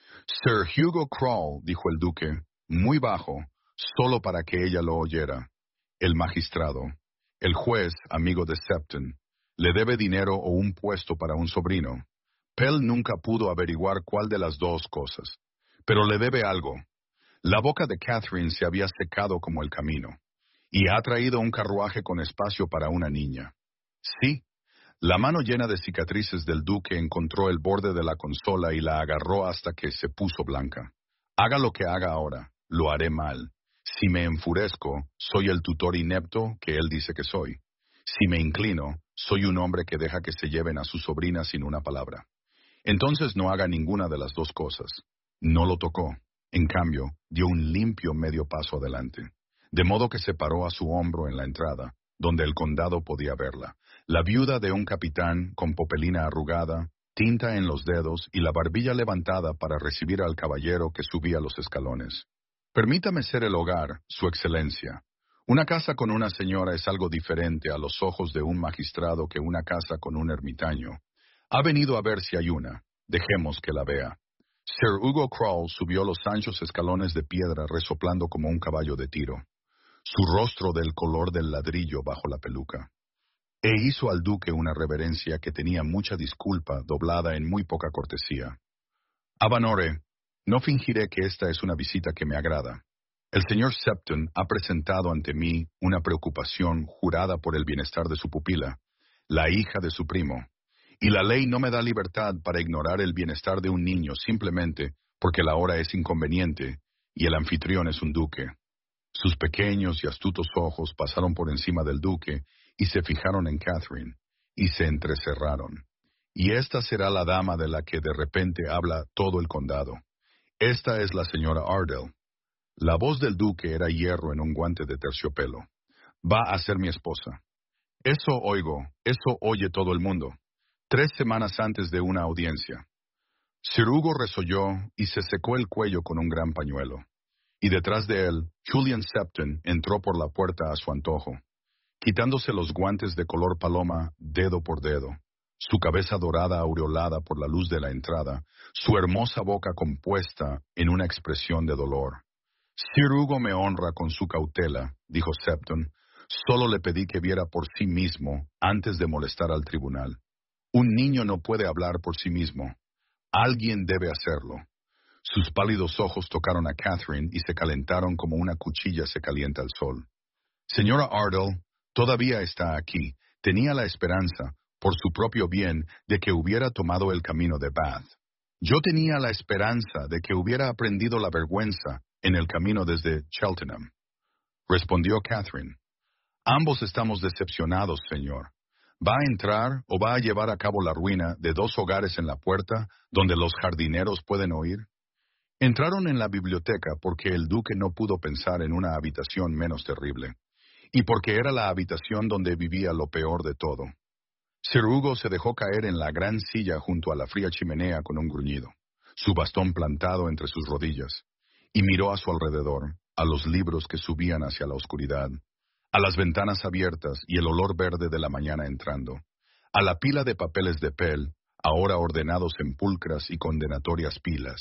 Sir Hugo Crawl, dijo el duque, muy bajo, solo para que ella lo oyera. El magistrado, el juez, amigo de Septon, le debe dinero o un puesto para un sobrino. Pell nunca pudo averiguar cuál de las dos cosas, pero le debe algo. La boca de Catherine se había secado como el camino, y ha traído un carruaje con espacio para una niña. Sí, la mano llena de cicatrices del duque encontró el borde de la consola y la agarró hasta que se puso blanca. Haga lo que haga ahora, lo haré mal. Si me enfurezco, soy el tutor inepto que él dice que soy. Si me inclino, soy un hombre que deja que se lleven a su sobrina sin una palabra. Entonces no haga ninguna de las dos cosas. No lo tocó. En cambio, dio un limpio medio paso adelante, de modo que se paró a su hombro en la entrada, donde el condado podía verla, la viuda de un capitán con popelina arrugada, tinta en los dedos y la barbilla levantada para recibir al caballero que subía los escalones. Permítame ser el hogar, Su Excelencia. Una casa con una señora es algo diferente a los ojos de un magistrado que una casa con un ermitaño. Ha venido a ver si hay una. Dejemos que la vea. Sir Hugo Crawl subió los anchos escalones de piedra resoplando como un caballo de tiro, su rostro del color del ladrillo bajo la peluca. E hizo al duque una reverencia que tenía mucha disculpa doblada en muy poca cortesía. Abanore, no fingiré que esta es una visita que me agrada. El señor Septon ha presentado ante mí una preocupación jurada por el bienestar de su pupila, la hija de su primo, y la ley no me da libertad para ignorar el bienestar de un niño simplemente porque la hora es inconveniente y el anfitrión es un duque. Sus pequeños y astutos ojos pasaron por encima del duque y se fijaron en Catherine, y se entrecerraron. Y esta será la dama de la que de repente habla todo el condado. Esta es la señora Ardle. La voz del duque era hierro en un guante de terciopelo. Va a ser mi esposa. Eso oigo, eso oye todo el mundo. 3 semanas antes de una audiencia. Sir Hugo resolló y se secó el cuello con un gran pañuelo. Y detrás de él, Julian Septon entró por la puerta a su antojo, quitándose los guantes de color paloma dedo por dedo, su cabeza dorada aureolada por la luz de la entrada, su hermosa boca compuesta en una expresión de dolor. Sir Hugo me honra con su cautela, dijo Septon. Solo le pedí que viera por sí mismo antes de molestar al tribunal. Un niño no puede hablar por sí mismo. Alguien debe hacerlo. Sus pálidos ojos tocaron a Catherine y se calentaron como una cuchilla se calienta al sol. Señora Ardle, todavía está aquí. Tenía la esperanza, por su propio bien, de que hubiera tomado el camino de Bath. Yo tenía la esperanza de que hubiera aprendido la vergüenza en el camino desde Cheltenham. Respondió Catherine. Ambos estamos decepcionados, señor. ¿Va a entrar o va a llevar a cabo la ruina de 2 hogares en la puerta donde los jardineros pueden oír? Entraron en la biblioteca porque el duque no pudo pensar en una habitación menos terrible, y porque era la habitación donde vivía lo peor de todo. Sir Hugo se dejó caer en la gran silla junto a la fría chimenea con un gruñido, su bastón plantado entre sus rodillas, y miró a su alrededor, a los libros que subían hacia la oscuridad, a las ventanas abiertas y el olor verde de la mañana entrando, a la pila de papeles de Pell, ahora ordenados en pulcras y condenatorias pilas,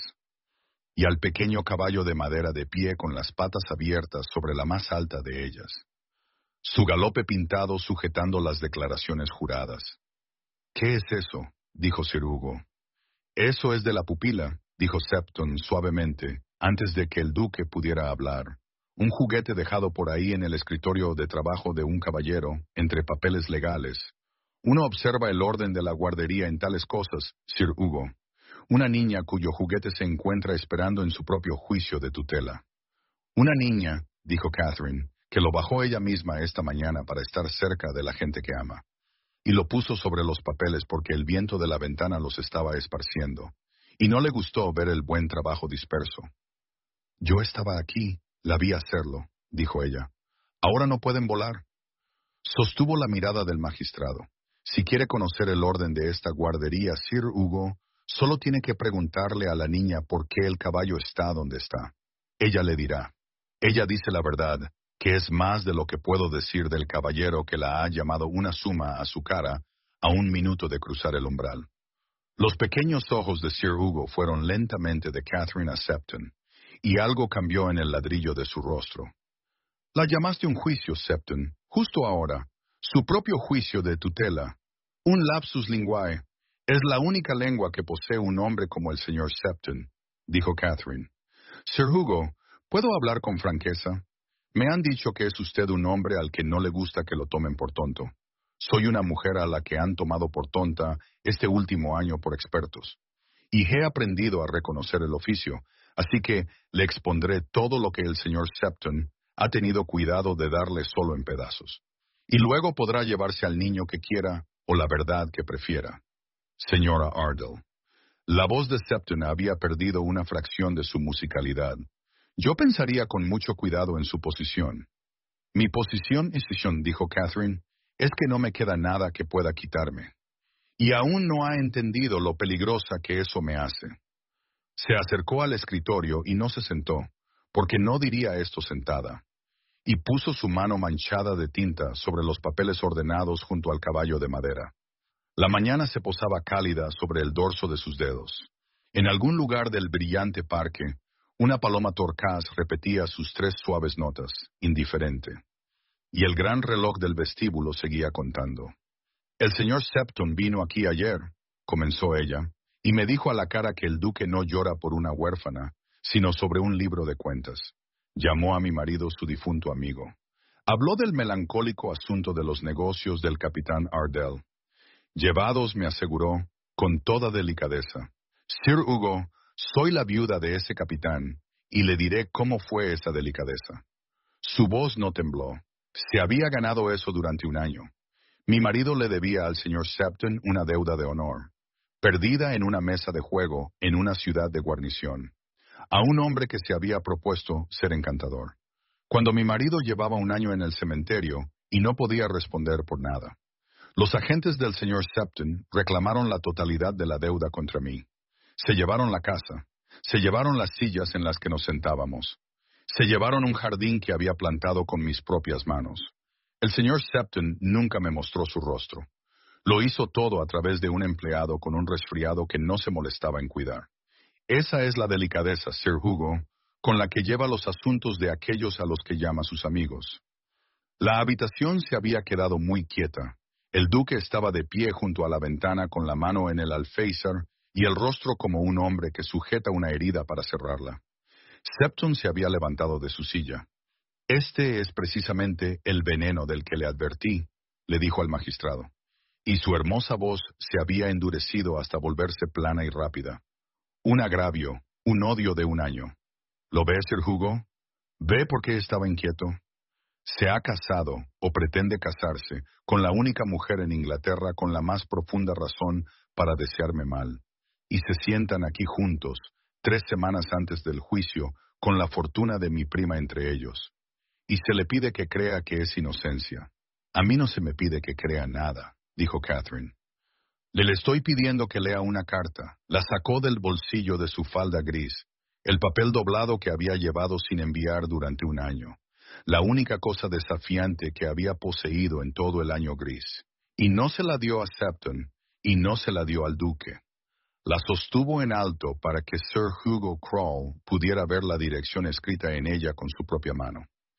y al pequeño caballo de madera de pie con las patas abiertas sobre la más alta de ellas, su galope pintado sujetando las declaraciones juradas. ¿Qué es eso?, dijo Sir Hugo. Eso es de la pupila, dijo Septon suavemente, antes de que el duque pudiera hablar. Un juguete dejado por ahí en el escritorio de trabajo de un caballero, entre papeles legales. Uno observa el orden de la guardería en tales cosas, Sir Hugo. Una niña cuyo juguete se encuentra esperando en su propio juicio de tutela. Una niña, dijo Catherine, que lo bajó ella misma esta mañana para estar cerca de la gente que ama. Y lo puso sobre los papeles porque el viento de la ventana los estaba esparciendo. Y no le gustó ver el buen trabajo disperso. Yo estaba aquí, la vi hacerlo, dijo ella. Ahora no pueden volar. Sostuvo la mirada del magistrado. Si quiere conocer el orden de esta guardería, Sir Hugo, solo tiene que preguntarle a la niña por qué el caballo está donde está. Ella le dirá. Ella dice la verdad, que es más de lo que puedo decir del caballero que la ha llamado una suma a su cara a un minuto de cruzar el umbral. Los pequeños ojos de Sir Hugo fueron lentamente de Catherine a Septon, y algo cambió en el ladrillo de su rostro. La llamaste un juicio, Septon, justo ahora. Su propio juicio de tutela. Un lapsus linguae. Es la única lengua que posee un hombre como el señor Septon, dijo Catherine. Sir Hugo, ¿puedo hablar con franqueza? Me han dicho que es usted un hombre al que no le gusta que lo tomen por tonto. Soy una mujer a la que han tomado por tonta este último año por expertos. Y he aprendido a reconocer el oficio, así que le expondré todo lo que el señor Septon ha tenido cuidado de darle solo en pedazos. Y luego podrá llevarse al niño que quiera o la verdad que prefiera. Señora Ardell. La voz de Septon había perdido una fracción de su musicalidad. Yo pensaría con mucho cuidado en su posición. Mi posición, dijo Catherine, es que no me queda nada que pueda quitarme. Y aún no ha entendido lo peligrosa que eso me hace. Se acercó al escritorio y no se sentó, porque no diría esto sentada, y puso su mano manchada de tinta sobre los papeles ordenados junto al caballo de madera. La mañana se posaba cálida sobre el dorso de sus dedos. En algún lugar del brillante parque, una paloma torcaz repetía sus 3 suaves notas, indiferente. Y el gran reloj del vestíbulo seguía contando. El señor Septon vino aquí ayer, comenzó ella, y me dijo a la cara que el duque no llora por una huérfana, sino sobre un libro de cuentas. Llamó a mi marido su difunto amigo. Habló del melancólico asunto de los negocios del capitán Ardell. Llevados, me aseguró, con toda delicadeza. Sir Hugo, soy la viuda de ese capitán, y le diré cómo fue esa delicadeza. Su voz no tembló. Se había ganado eso durante un año. Mi marido le debía al señor Septon una deuda de honor, perdida en una mesa de juego en una ciudad de guarnición, a un hombre que se había propuesto ser encantador. Cuando mi marido llevaba un año en el cementerio y no podía responder por nada. Los agentes del señor Septon reclamaron la totalidad de la deuda contra mí. Se llevaron la casa, se llevaron las sillas en las que nos sentábamos, se llevaron un jardín que había plantado con mis propias manos. El señor Septon nunca me mostró su rostro. Lo hizo todo a través de un empleado con un resfriado que no se molestaba en cuidar. Esa es la delicadeza, Sir Hugo, con la que lleva los asuntos de aquellos a los que llama sus amigos. La habitación se había quedado muy quieta. El duque estaba de pie junto a la ventana con la mano en el alféizar y el rostro como un hombre que sujeta una herida para cerrarla. Septon se había levantado de su silla. Este es precisamente el veneno del que le advertí, le dijo al magistrado, y su hermosa voz se había endurecido hasta volverse plana y rápida. Un agravio, un odio de un año. ¿Lo ve, Sir Hugo? ¿Ve por qué estaba inquieto? Se ha casado, o pretende casarse, con la única mujer en Inglaterra con la más profunda razón para desearme mal, y se sientan aquí juntos, 3 semanas antes del juicio, con la fortuna de mi prima entre ellos. Y se le pide que crea que es inocencia. A mí no se me pide que crea nada, dijo Catherine. Le estoy pidiendo que lea una carta. La sacó del bolsillo de su falda gris, el papel doblado que había llevado sin enviar durante un año, la única cosa desafiante que había poseído en todo el año gris. Y no se la dio a Septon, y no se la dio al duque. La sostuvo en alto para que Sir Hugo Crawl pudiera ver la dirección escrita en ella con su propia mano.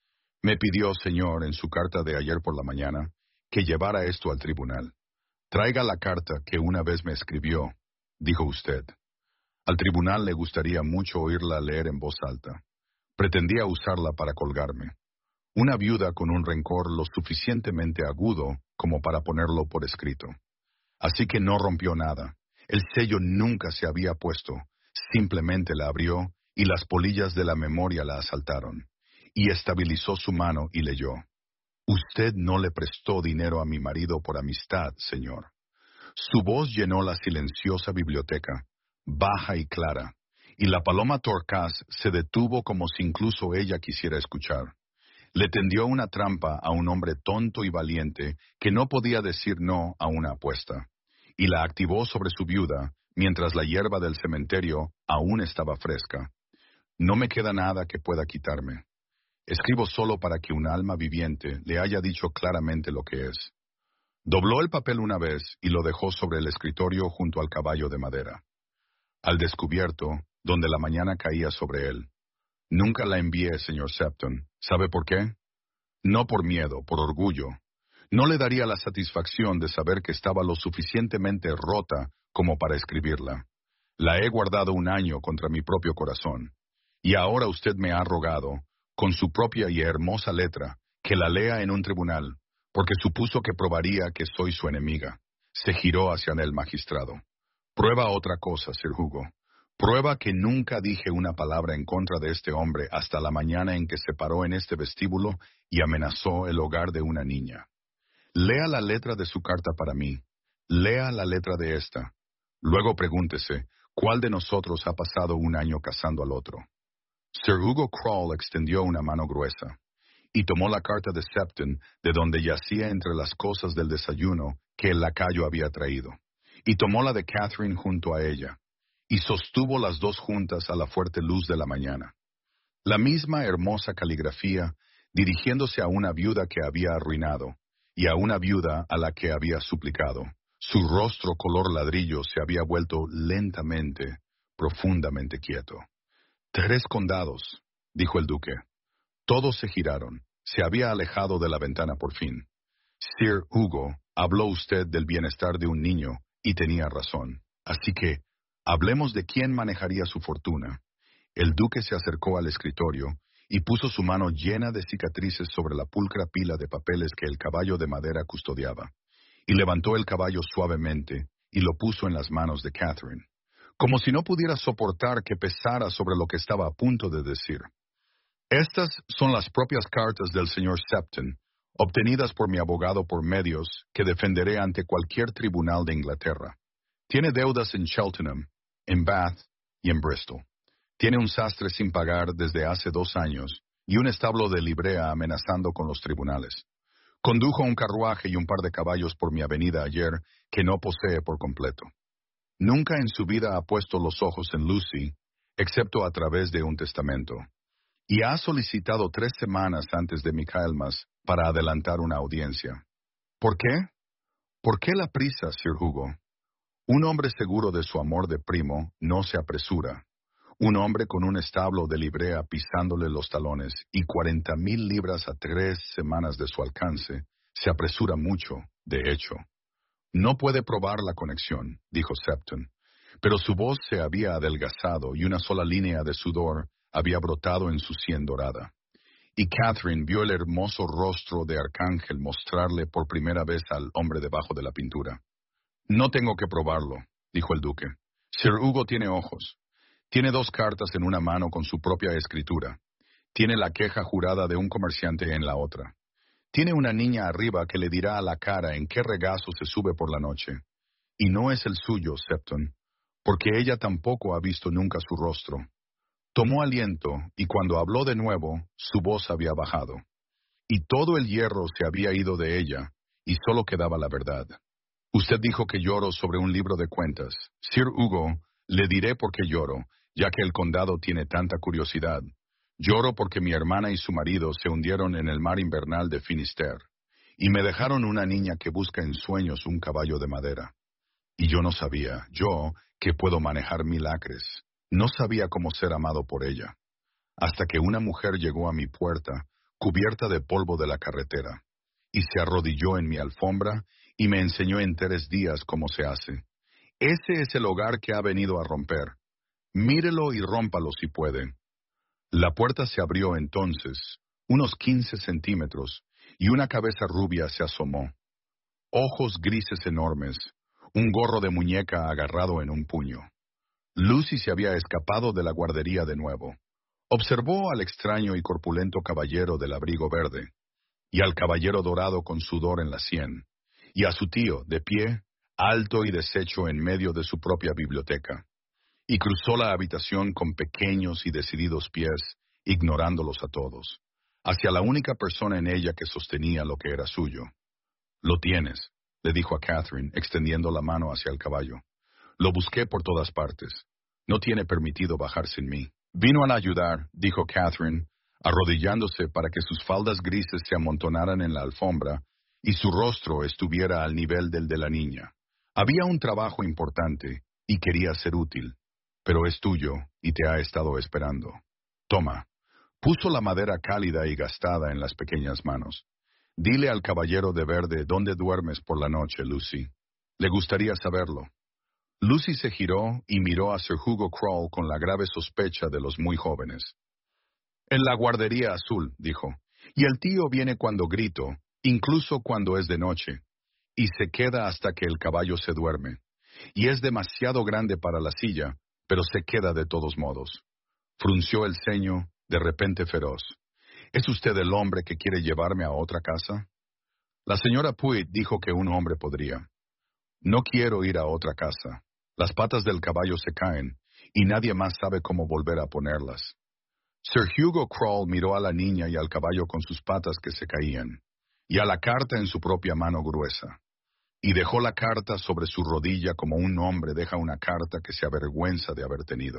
Me pidió, señor, en su carta de ayer por la mañana, que llevara esto al tribunal. Traiga la carta que una vez me escribió, dijo usted. Al tribunal le gustaría mucho oírla leer en voz alta. Pretendía usarla para colgarme. Una viuda con un rencor lo suficientemente agudo como para ponerlo por escrito. Así que no rompió nada. El sello nunca se había puesto. Simplemente la abrió y las polillas de la memoria la asaltaron. Y estabilizó su mano y leyó. Usted no le prestó dinero a mi marido por amistad, señor. Su voz llenó la silenciosa biblioteca, baja y clara, y la paloma torcaz se detuvo como si incluso ella quisiera escuchar. Le tendió una trampa a un hombre tonto y valiente que no podía decir no a una apuesta, y la activó sobre su viuda mientras la hierba del cementerio aún estaba fresca. No me queda nada que pueda quitarme. Escribo solo para que un alma viviente le haya dicho claramente lo que es. Dobló el papel una vez y lo dejó sobre el escritorio junto al caballo de madera. Al descubierto, donde la mañana caía sobre él. Nunca la envié, señor Septon. ¿Sabe por qué? No por miedo, por orgullo. No le daría la satisfacción de saber que estaba lo suficientemente rota como para escribirla. La he guardado un año contra mi propio corazón. Y ahora usted me ha rogado, con su propia y hermosa letra, que la lea en un tribunal, porque supuso que probaría que soy su enemiga. Se giró hacia el magistrado. Prueba otra cosa, Sir Hugo. Prueba que nunca dije una palabra en contra de este hombre hasta la mañana en que se paró en este vestíbulo y amenazó el hogar de una niña. Lea la letra de su carta para mí. Lea la letra de esta. Luego pregúntese, ¿cuál de nosotros ha pasado un año cazando al otro? Sir Hugo Crawl extendió una mano gruesa y tomó la carta de Septon de donde yacía entre las cosas del desayuno que el lacayo había traído, y tomó la de Catherine junto a ella, y sostuvo las dos juntas a la fuerte luz de la mañana. La misma hermosa caligrafía, dirigiéndose a una viuda que había arruinado, y a una viuda a la que había suplicado. Su rostro color ladrillo se había vuelto lentamente, profundamente quieto. 3 condados, dijo el duque. Todos se giraron. Se había alejado de la ventana por fin. Sir Hugo, habló usted del bienestar de un niño, y tenía razón. Así que, hablemos de quién manejaría su fortuna. El duque se acercó al escritorio y puso su mano llena de cicatrices sobre la pulcra pila de papeles que el caballo de madera custodiaba, y levantó el caballo suavemente y lo puso en las manos de Catherine, como si no pudiera soportar que pesara sobre lo que estaba a punto de decir. Estas son las propias cartas del señor Septon, obtenidas por mi abogado por medios que defenderé ante cualquier tribunal de Inglaterra. Tiene deudas en Cheltenham, en Bath y en Bristol. Tiene un sastre sin pagar desde hace 2 años y un establo de librea amenazando con los tribunales. Condujo un carruaje y un par de caballos por mi avenida ayer que no posee por completo. Nunca en su vida ha puesto los ojos en Lucy, excepto a través de un testamento. Y ha solicitado 3 semanas antes de Michaelmas para adelantar una audiencia. ¿Por qué? ¿Por qué la prisa, Sir Hugo? Un hombre seguro de su amor de primo no se apresura. Un hombre con un establo de librea pisándole los talones y 40,000 libras a 3 semanas de su alcance, se apresura mucho, de hecho. No puede probar la conexión, dijo Septon, pero su voz se había adelgazado y una sola línea de sudor había brotado en su sien dorada. Y Catherine vio el hermoso rostro de Arcángel mostrarle por primera vez al hombre debajo de la pintura. No tengo que probarlo, dijo el duque. Sir Hugo tiene ojos. Tiene 2 cartas en una mano con su propia escritura. Tiene la queja jurada de un comerciante en la otra. Tiene una niña arriba que le dirá a la cara en qué regazo se sube por la noche. Y no es el suyo, Septon, porque ella tampoco ha visto nunca su rostro. Tomó aliento, y cuando habló de nuevo, su voz había bajado. Y todo el hierro se había ido de ella, y solo quedaba la verdad. Usted dijo que lloro sobre un libro de cuentas. Sir Hugo, le diré por qué lloro, ya que el condado tiene tanta curiosidad. Lloro porque mi hermana y su marido se hundieron en el mar invernal de Finisterre, y me dejaron una niña que busca en sueños un caballo de madera. Y yo no sabía, yo, que puedo manejar 1000 acres, no sabía cómo ser amado por ella, hasta que una mujer llegó a mi puerta, cubierta de polvo de la carretera, y se arrodilló en mi alfombra y me enseñó en 3 días cómo se hace. Ese es el hogar que ha venido a romper. Mírelo y rómpalo si puede. La puerta se abrió entonces, unos 15 centímetros, y una cabeza rubia se asomó. Ojos grises enormes, un gorro de muñeca agarrado en un puño. Lucy se había escapado de la guardería de nuevo. Observó al extraño y corpulento caballero del abrigo verde, y al caballero dorado con sudor en la sien, y a su tío, de pie, alto y deshecho en medio de su propia biblioteca. Y cruzó la habitación con pequeños y decididos pies, ignorándolos a todos, hacia la única persona en ella que sostenía lo que era suyo. «Lo tienes», le dijo a Catherine, extendiendo la mano hacia el caballo. «Lo busqué por todas partes. No tiene permitido bajar sin mí». «Vino a ayudar», dijo Catherine, arrodillándose para que sus faldas grises se amontonaran en la alfombra y su rostro estuviera al nivel del de la niña. «Había un trabajo importante y quería ser útil, pero es tuyo y te ha estado esperando. Toma». Puso la madera cálida y gastada en las pequeñas manos. «Dile al caballero de verde dónde duermes por la noche, Lucy. Le gustaría saberlo». Lucy se giró y miró a Sir Hugo Crawl con la grave sospecha de los muy jóvenes. «En la guardería azul», dijo, «y el tío viene cuando grito, incluso cuando es de noche, y se queda hasta que el caballo se duerme. Y es demasiado grande para la silla, pero se queda de todos modos». Frunció el ceño, de repente feroz. «¿Es usted el hombre que quiere llevarme a otra casa?» La señora Pruitt dijo que un hombre podría. «No quiero ir a otra casa. Las patas del caballo se caen, y nadie más sabe cómo volver a ponerlas». Sir Hugo Crawl miró a la niña y al caballo con sus patas que se caían, y a la carta en su propia mano gruesa, y dejó la carta sobre su rodilla como un hombre deja una carta que se avergüenza de haber tenido.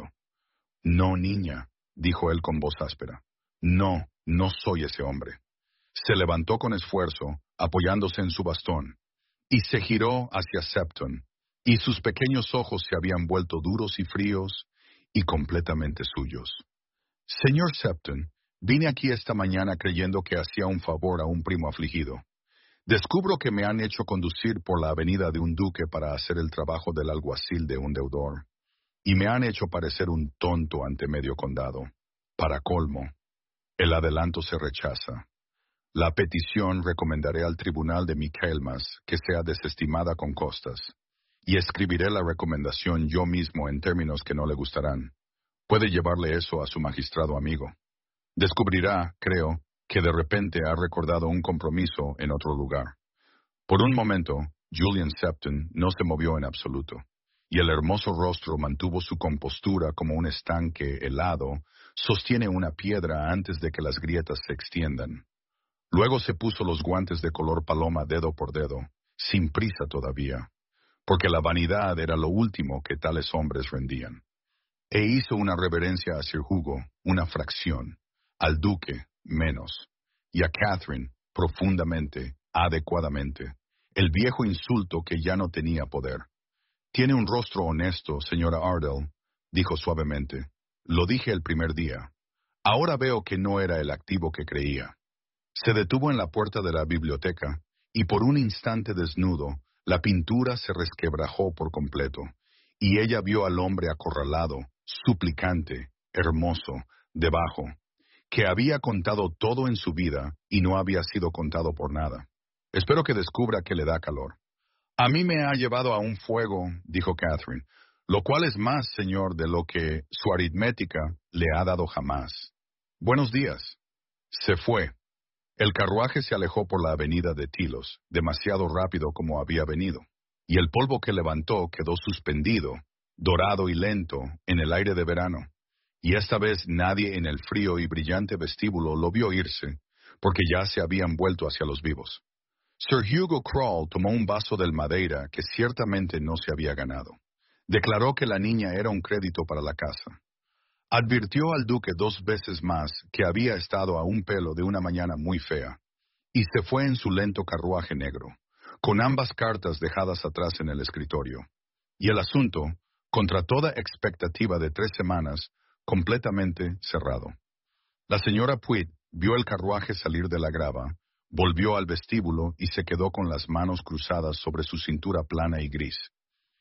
«No, niña», dijo él con voz áspera. «No, no soy ese hombre». Se levantó con esfuerzo, apoyándose en su bastón, y se giró hacia Septon, y sus pequeños ojos se habían vuelto duros y fríos y completamente suyos. «Señor Septon, vine aquí esta mañana creyendo que hacía un favor a un primo afligido. Descubro que me han hecho conducir por la avenida de un duque para hacer el trabajo del alguacil de un deudor, y me han hecho parecer un tonto ante medio condado. Para colmo, el adelanto se rechaza. La petición recomendaré al tribunal de Michaelmas que sea desestimada con costas, y escribiré la recomendación yo mismo en términos que no le gustarán. Puede llevarle eso a su magistrado amigo. Descubrirá, creo, que de repente ha recordado un compromiso en otro lugar». Por un momento, Julian Septon no se movió en absoluto, y el hermoso rostro mantuvo su compostura como un estanque helado sostiene una piedra antes de que las grietas se extiendan. Luego se puso los guantes de color paloma dedo por dedo, sin prisa todavía, porque la vanidad era lo último que tales hombres rendían. E hizo una reverencia a Sir Hugo, una fracción, al duque, menos, y a Catherine, profundamente, adecuadamente, el viejo insulto que ya no tenía poder. «Tiene un rostro honesto, señora Ardell», dijo suavemente. «Lo dije el primer día. Ahora veo que no era el activo que creía». Se detuvo en la puerta de la biblioteca, y por un instante desnudo, la pintura se resquebrajó por completo, y ella vio al hombre acorralado, suplicante, hermoso, debajo, que había contado todo en su vida y no había sido contado por nada. «Espero que descubra que le da calor». «A mí me ha llevado a un fuego», dijo Catherine, «lo cual es más, señor, de lo que su aritmética le ha dado jamás. Buenos días». Se fue. El carruaje se alejó por la avenida de Tilos, demasiado rápido como había venido, y el polvo que levantó quedó suspendido, dorado y lento, en el aire de verano, y esta vez nadie en el frío y brillante vestíbulo lo vio irse, porque ya se habían vuelto hacia los vivos. Sir Hugo Crawl tomó un vaso del Madeira que ciertamente no se había ganado. Declaró que la niña era un crédito para la casa. Advirtió al duque 2 veces más que había estado a un pelo de una mañana muy fea, y se fue en su lento carruaje negro, con ambas cartas dejadas atrás en el escritorio, y el asunto, contra toda expectativa de 3 semanas, completamente cerrado. La señora Pruitt vio el carruaje salir de la grava, volvió al vestíbulo y se quedó con las manos cruzadas sobre su cintura plana y gris.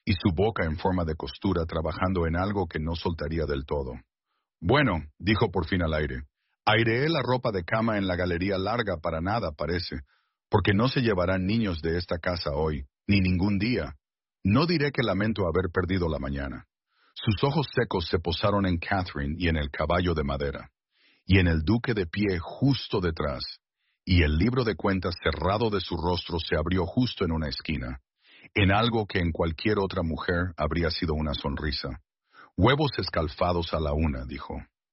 y su boca en forma de costura trabajando en algo que no soltaría del todo. Bueno, dijo por fin al aire, aireé la ropa de cama en la galería larga para nada, parece, porque no se llevarán niños de esta casa hoy, ni ningún día. No diré que lamento haber perdido la mañana. Sus ojos secos se posaron en Catherine y en el caballo de madera, y en el duque de pie justo detrás, y el libro de cuentas cerrado de su rostro se abrió justo en una esquina, en algo que en cualquier otra mujer habría sido una sonrisa. Huevos escalfados a la una, dijo.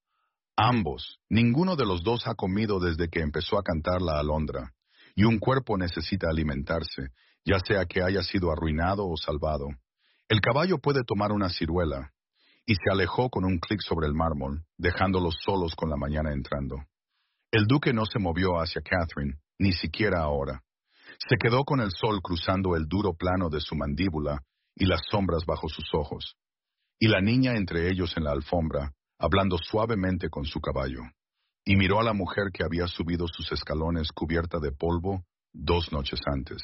Ambos, ninguno de los dos ha comido desde que empezó a cantar la alondra, y un cuerpo necesita alimentarse, ya sea que haya sido arruinado o salvado. El caballo puede tomar una ciruela, y se alejó con un clic sobre el mármol, dejándolos solos con la mañana entrando. El duque no se movió hacia Catherine, ni siquiera ahora. Se quedó con el sol cruzando el duro plano de su mandíbula y las sombras bajo sus ojos, y la niña entre ellos en la alfombra, hablando suavemente con su caballo, y miró a la mujer que había subido sus escalones cubierta de polvo 2 noches antes,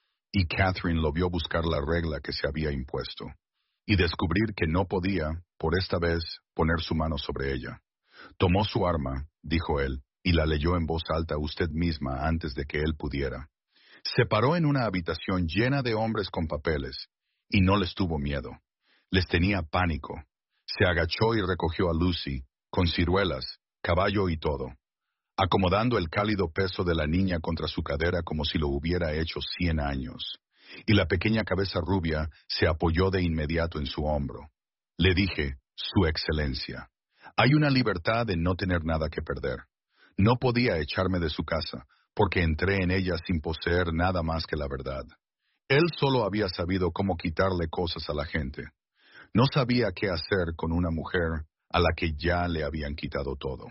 y Catherine lo vio buscar la regla que se había impuesto, y descubrir que no podía, por esta vez, poner su mano sobre ella. Tomó su arma, dijo él, y la leyó en voz alta usted misma antes de que él pudiera. Se paró en una habitación llena de hombres con papeles, y no les tuvo miedo. Les tenía pánico. Se agachó y recogió a Lucy, con ciruelas, caballo y todo, acomodando el cálido peso de la niña contra su cadera como si lo hubiera hecho 100 años. Y la pequeña cabeza rubia se apoyó de inmediato en su hombro. Le dije, Su Excelencia, hay una libertad de no tener nada que perder. No podía echarme de su casa, porque entré en ella sin poseer nada más que la verdad. Él solo había sabido cómo quitarle cosas a la gente. No sabía qué hacer con una mujer a la que ya le habían quitado todo.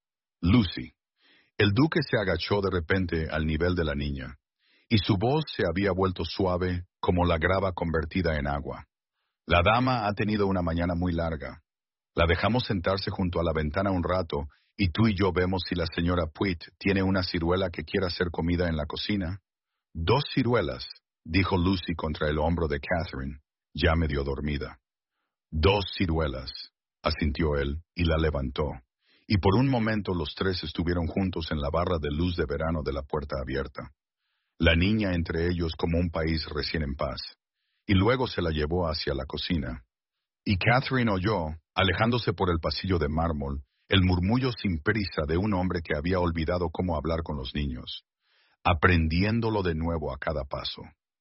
Lucy. El duque se agachó de repente al nivel de la niña, y su voz se había vuelto suave como la grava convertida en agua. La dama ha tenido una mañana muy larga. La dejamos sentarse junto a la ventana un rato, y tú y yo vemos si la señora Puit tiene una ciruela que quiera ser comida en la cocina. 2 ciruelas, dijo Lucy contra el hombro de Catherine, ya medio dormida. 2 ciruelas, asintió él, y la levantó. Y por un momento los tres estuvieron juntos en la barra de luz de verano de la puerta abierta. La niña entre ellos como un país recién en paz. Y luego se la llevó hacia la cocina. Y Catherine oyó, alejándose por el pasillo de mármol, el murmullo sin prisa de un hombre que había olvidado cómo hablar con los niños, aprendiéndolo de nuevo a cada paso.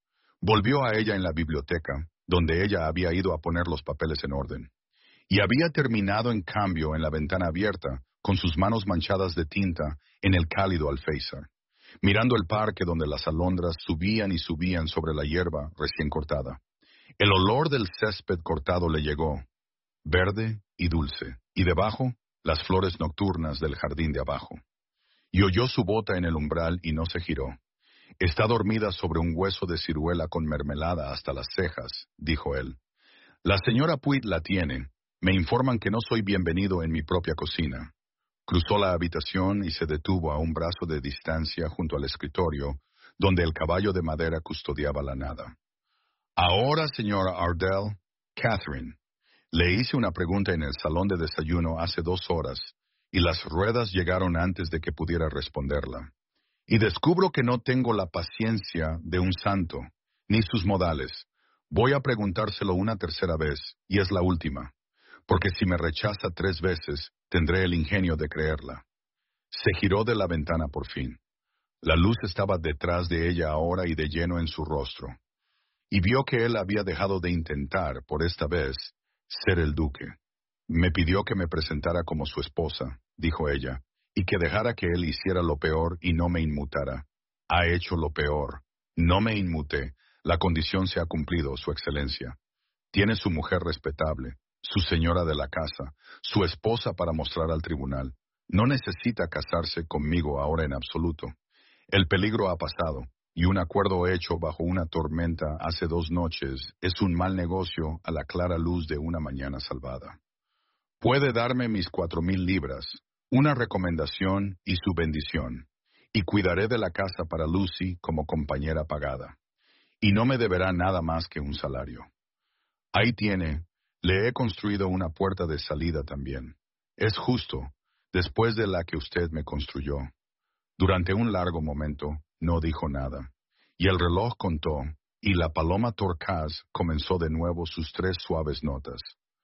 Volvió a ella en la biblioteca, donde ella había ido a poner los papeles en orden. Y había terminado en cambio en la ventana abierta, con sus manos manchadas de tinta en el cálido alféizar, mirando el parque donde las alondras subían y subían sobre la hierba recién cortada. El olor del césped cortado le llegó, verde y dulce, y debajo, las flores nocturnas del jardín de abajo. Y oyó su bota en el umbral y no se giró. Está dormida sobre un hueso de ciruela con mermelada hasta las cejas, dijo él. La señora Puit la tiene. Me informan que no soy bienvenido en mi propia cocina. Cruzó la habitación y se detuvo a un brazo de distancia junto al escritorio, donde el caballo de madera custodiaba la nada. Ahora, señora Ardell, Catherine, le hice una pregunta en el salón de desayuno hace 2 horas, y las ruedas llegaron antes de que pudiera responderla. Y descubro que no tengo la paciencia de un santo, ni sus modales. Voy a preguntárselo una tercera vez, y es la última, porque si me rechaza 3 veces, tendré el ingenio de creerla. Se giró de la ventana por fin. La luz estaba detrás de ella ahora y de lleno en su rostro, y vio que él había dejado de intentar, por esta vez, ser el duque. Me pidió que me presentara como su esposa, dijo ella, y que dejara que él hiciera lo peor y no me inmutara. Ha hecho lo peor. No me inmuté. La condición se ha cumplido, Su Excelencia. Tiene su mujer respetable, su señora de la casa, su esposa para mostrar al tribunal. No necesita casarse conmigo ahora en absoluto. El peligro ha pasado, y un acuerdo hecho bajo una tormenta hace 2 noches es un mal negocio a la clara luz de una mañana salvada. Puede darme mis 4,000 libras, una recomendación y su bendición, y cuidaré de la casa para Lucy como compañera pagada. Y no me deberá nada más que un salario. Ahí tiene, le he construido una puerta de salida también. Es justo, después de la que usted me construyó. Durante un largo momento, no dijo nada. Y el reloj contó, y la paloma torcaz comenzó de nuevo sus 3 suaves notas.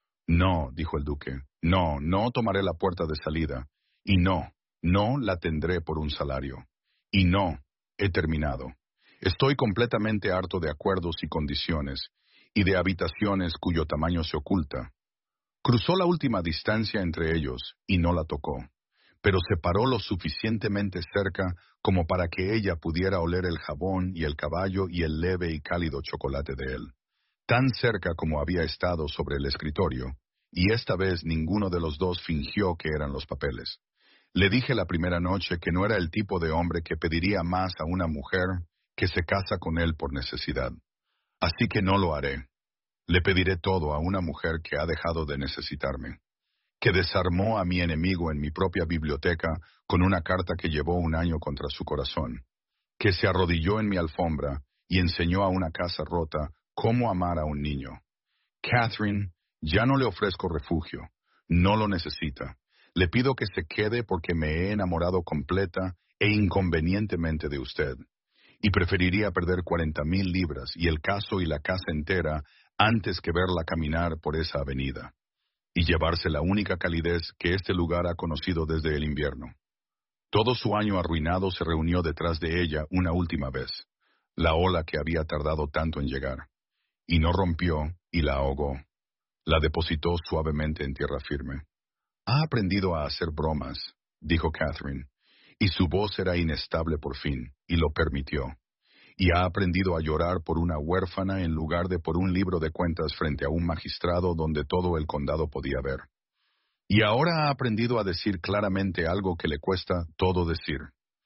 No, dijo el duque, no, no tomaré la puerta de salida. Y no, no la tendré por un salario. Y no, he terminado. Estoy completamente harto de acuerdos y condiciones, y de habitaciones cuyo tamaño se oculta. Cruzó la última distancia entre ellos, y no la tocó, pero se paró lo suficientemente cerca como para que ella pudiera oler el jabón y el caballo y el leve y cálido chocolate de él, tan cerca como había estado sobre el escritorio, y esta vez ninguno de los dos fingió que eran los papeles. Le dije la primera noche que no era el tipo de hombre que pediría más a una mujer que se casa con él por necesidad. Así que no lo haré. Le pediré todo a una mujer que ha dejado de necesitarme, que desarmó a mi enemigo en mi propia biblioteca con una carta que llevó un año contra su corazón, que se arrodilló en mi alfombra y enseñó a una casa rota cómo amar a un niño. Catherine, ya no le ofrezco refugio, no lo necesita. Le pido que se quede porque me he enamorado completa e inconvenientemente de usted, y preferiría perder 40,000 libras y el caso y la casa entera antes que verla caminar por esa avenida y llevarse la única calidez que este lugar ha conocido desde el invierno. Todo su año arruinado se reunió detrás de ella una última vez, la ola que había tardado tanto en llegar, y no rompió y la ahogó. La depositó suavemente en tierra firme. Ha aprendido a hacer bromas, dijo Catherine, y su voz era inestable por fin, y lo permitió. Y ha aprendido a llorar por una huérfana en lugar de por un libro de cuentas frente a un magistrado donde todo el condado podía ver. Y ahora ha aprendido a decir claramente algo que le cuesta todo decir.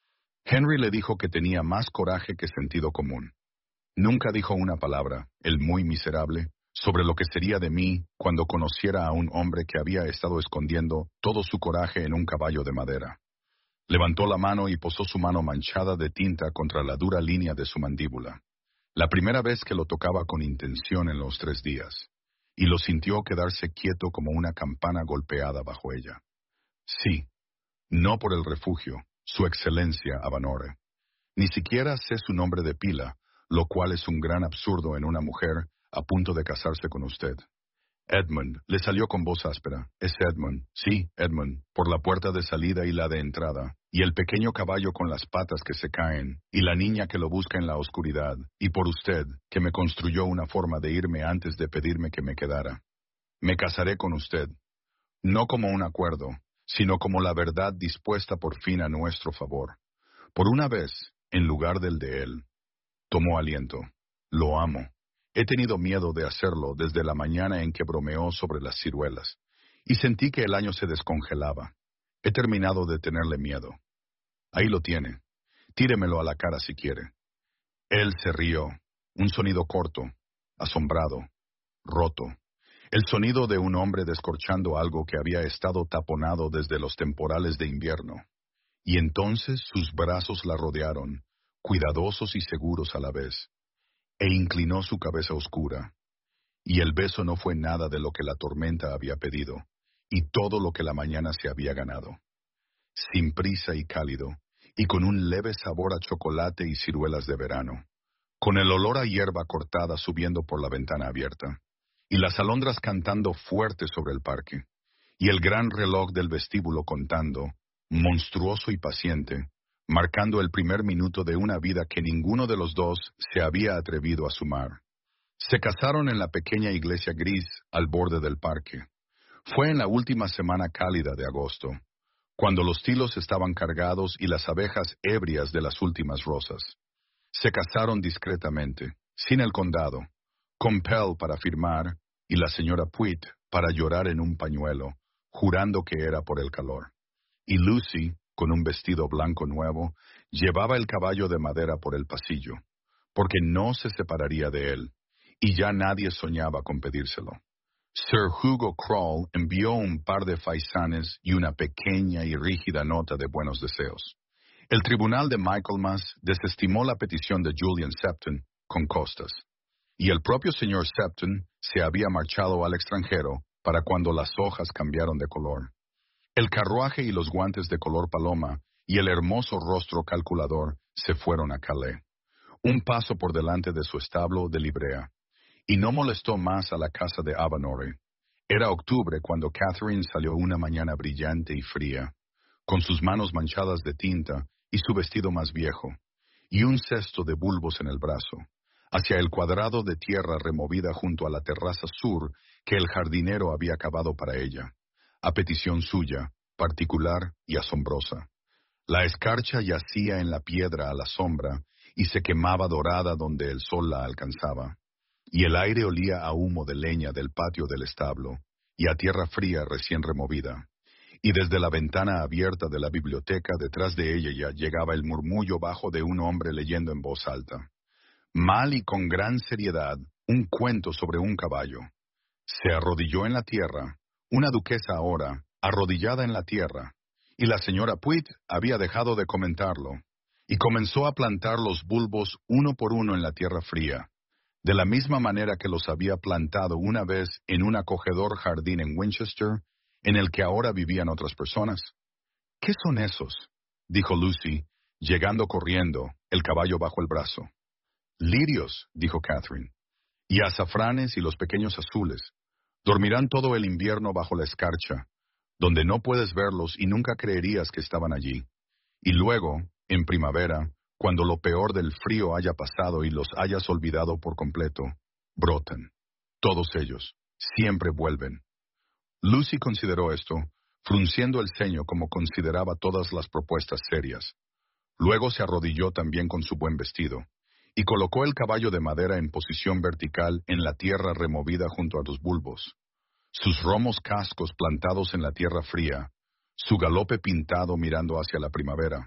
Henry le dijo que tenía más coraje que sentido común. Nunca dijo una palabra, el muy miserable, sobre lo que sería de mí cuando conociera a un hombre que había estado escondiendo todo su coraje en un caballo de madera. Levantó la mano y posó su mano manchada de tinta contra la dura línea de su mandíbula, la primera vez que lo tocaba con intención en los 3 días, y lo sintió quedarse quieto como una campana golpeada bajo ella. Sí, no por el refugio, su excelencia Avanore. Ni siquiera sé su nombre de pila, lo cual es un gran absurdo en una mujer a punto de casarse con usted. Edmund, le salió con voz áspera. Es Edmund, sí, Edmund, por la puerta de salida y la de entrada, y el pequeño caballo con las patas que se caen, y la niña que lo busca en la oscuridad, y por usted, que me construyó una forma de irme antes de pedirme que me quedara. Me casaré con usted, no como un acuerdo, sino como la verdad dispuesta por fin a nuestro favor. Por una vez, en lugar del de él. Tomó aliento. Lo amo. He tenido miedo de hacerlo desde la mañana en que bromeó sobre las ciruelas, y sentí que el año se descongelaba. He terminado de tenerle miedo. Ahí lo tiene. Tíremelo a la cara si quiere. Él se rió. Un sonido corto, asombrado, roto. El sonido de un hombre descorchando algo que había estado taponado desde los temporales de invierno. Y entonces sus brazos la rodearon, cuidadosos y seguros a la vez, e inclinó su cabeza oscura. Y el beso no fue nada de lo que la tormenta había pedido, y todo lo que la mañana se había ganado. Sin prisa y cálido, y con un leve sabor a chocolate y ciruelas de verano, con el olor a hierba cortada subiendo por la ventana abierta, y las alondras cantando fuerte sobre el parque, y el gran reloj del vestíbulo contando, monstruoso y paciente, marcando el primer minuto de una vida que ninguno de los dos se había atrevido a sumar. Se casaron en la pequeña iglesia gris al borde del parque. Fue en la última semana cálida de agosto, cuando los tilos estaban cargados y las abejas ebrias de las últimas rosas. Se casaron discretamente, sin el condado, con Pell para firmar y la señora Puit para llorar en un pañuelo, jurando que era por el calor. Y Lucy, con un vestido blanco nuevo, llevaba el caballo de madera por el pasillo, porque no se separaría de él, y ya nadie soñaba con pedírselo. Sir Hugo Crawl envió un par de faisanes y una pequeña y rígida nota de buenos deseos. El tribunal de Michaelmas desestimó la petición de Julian Septon con costas, y el propio señor Septon se había marchado al extranjero para cuando las hojas cambiaron de color. El carruaje y los guantes de color paloma y el hermoso rostro calculador se fueron a Calais, un paso por delante de su establo de librea, y no molestó más a la casa de Avenore. Era octubre cuando Catherine salió una mañana brillante y fría, con sus manos manchadas de tinta y su vestido más viejo, y un cesto de bulbos en el brazo, hacia el cuadrado de tierra removida junto a la terraza sur que el jardinero había cavado para ella, a petición suya, particular y asombrosa. La escarcha yacía en la piedra a la sombra y se quemaba dorada donde el sol la alcanzaba, y el aire olía a humo de leña del patio del establo y a tierra fría recién removida. Y desde la ventana abierta de la biblioteca detrás de ella ya llegaba el murmullo bajo de un hombre leyendo en voz alta. Mal y con gran seriedad, un cuento sobre un caballo. Se arrodilló en la tierra, una duquesa ahora, arrodillada en la tierra, y la señora Puig había dejado de comentarlo, y comenzó a plantar los bulbos uno por uno en la tierra fría, de la misma manera que los había plantado una vez en un acogedor jardín en Winchester, en el que ahora vivían otras personas. ¿Qué son esos?, dijo Lucy, llegando corriendo, el caballo bajo el brazo. Lirios, dijo Catherine, y azafranes y los pequeños azules. Dormirán todo el invierno bajo la escarcha, donde no puedes verlos y nunca creerías que estaban allí. Y luego, en primavera, cuando lo peor del frío haya pasado y los hayas olvidado por completo, brotan. Todos ellos, siempre vuelven. Lucy consideró esto, frunciendo el ceño como consideraba todas las propuestas serias. Luego se arrodilló también con su buen vestido, y colocó el caballo de madera en posición vertical en la tierra removida junto a los bulbos, sus romos cascos plantados en la tierra fría, su galope pintado mirando hacia la primavera.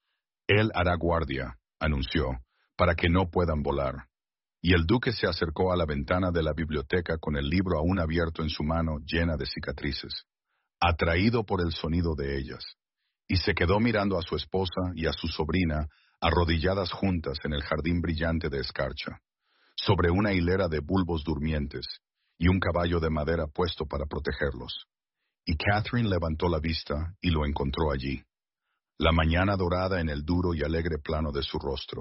Él hará guardia, anunció, para que no puedan volar. Y el duque se acercó a la ventana de la biblioteca con el libro aún abierto en su mano llena de cicatrices, atraído por el sonido de ellas, y se quedó mirando a su esposa y a su sobrina arrodilladas juntas en el jardín brillante de escarcha, sobre una hilera de bulbos durmientes y un caballo de madera puesto para protegerlos. Y Catherine levantó la vista y lo encontró allí, la mañana dorada en el duro y alegre plano de su rostro.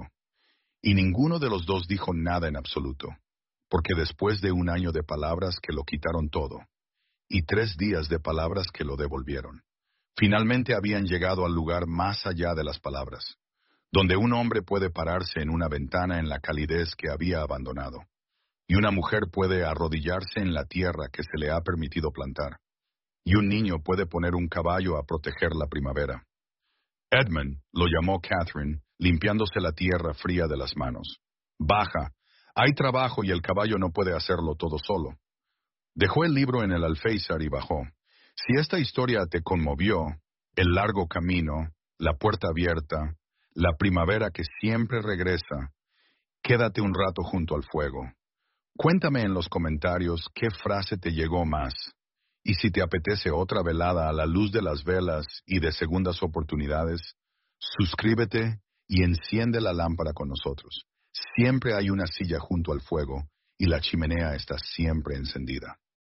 Y ninguno de los dos dijo nada en absoluto, porque después de un año de palabras que lo quitaron todo, y 3 días de palabras que lo devolvieron, finalmente habían llegado al lugar más allá de las palabras, donde un hombre puede pararse en una ventana en la calidez que había abandonado, y una mujer puede arrodillarse en la tierra que se le ha permitido plantar, y un niño puede poner un caballo a proteger la primavera. Edmund lo llamó Catherine, limpiándose la tierra fría de las manos. Baja, hay trabajo y el caballo no puede hacerlo todo solo. Dejó el libro en el alféizar y bajó. Si esta historia te conmovió, el largo camino, la puerta abierta, la primavera que siempre regresa, quédate un rato junto al fuego. Cuéntame en los comentarios qué frase te llegó más, y si te apetece otra velada a la luz de las velas y de segundas oportunidades, suscríbete y enciende la lámpara con nosotros. Siempre hay una silla junto al fuego y la chimenea está siempre encendida.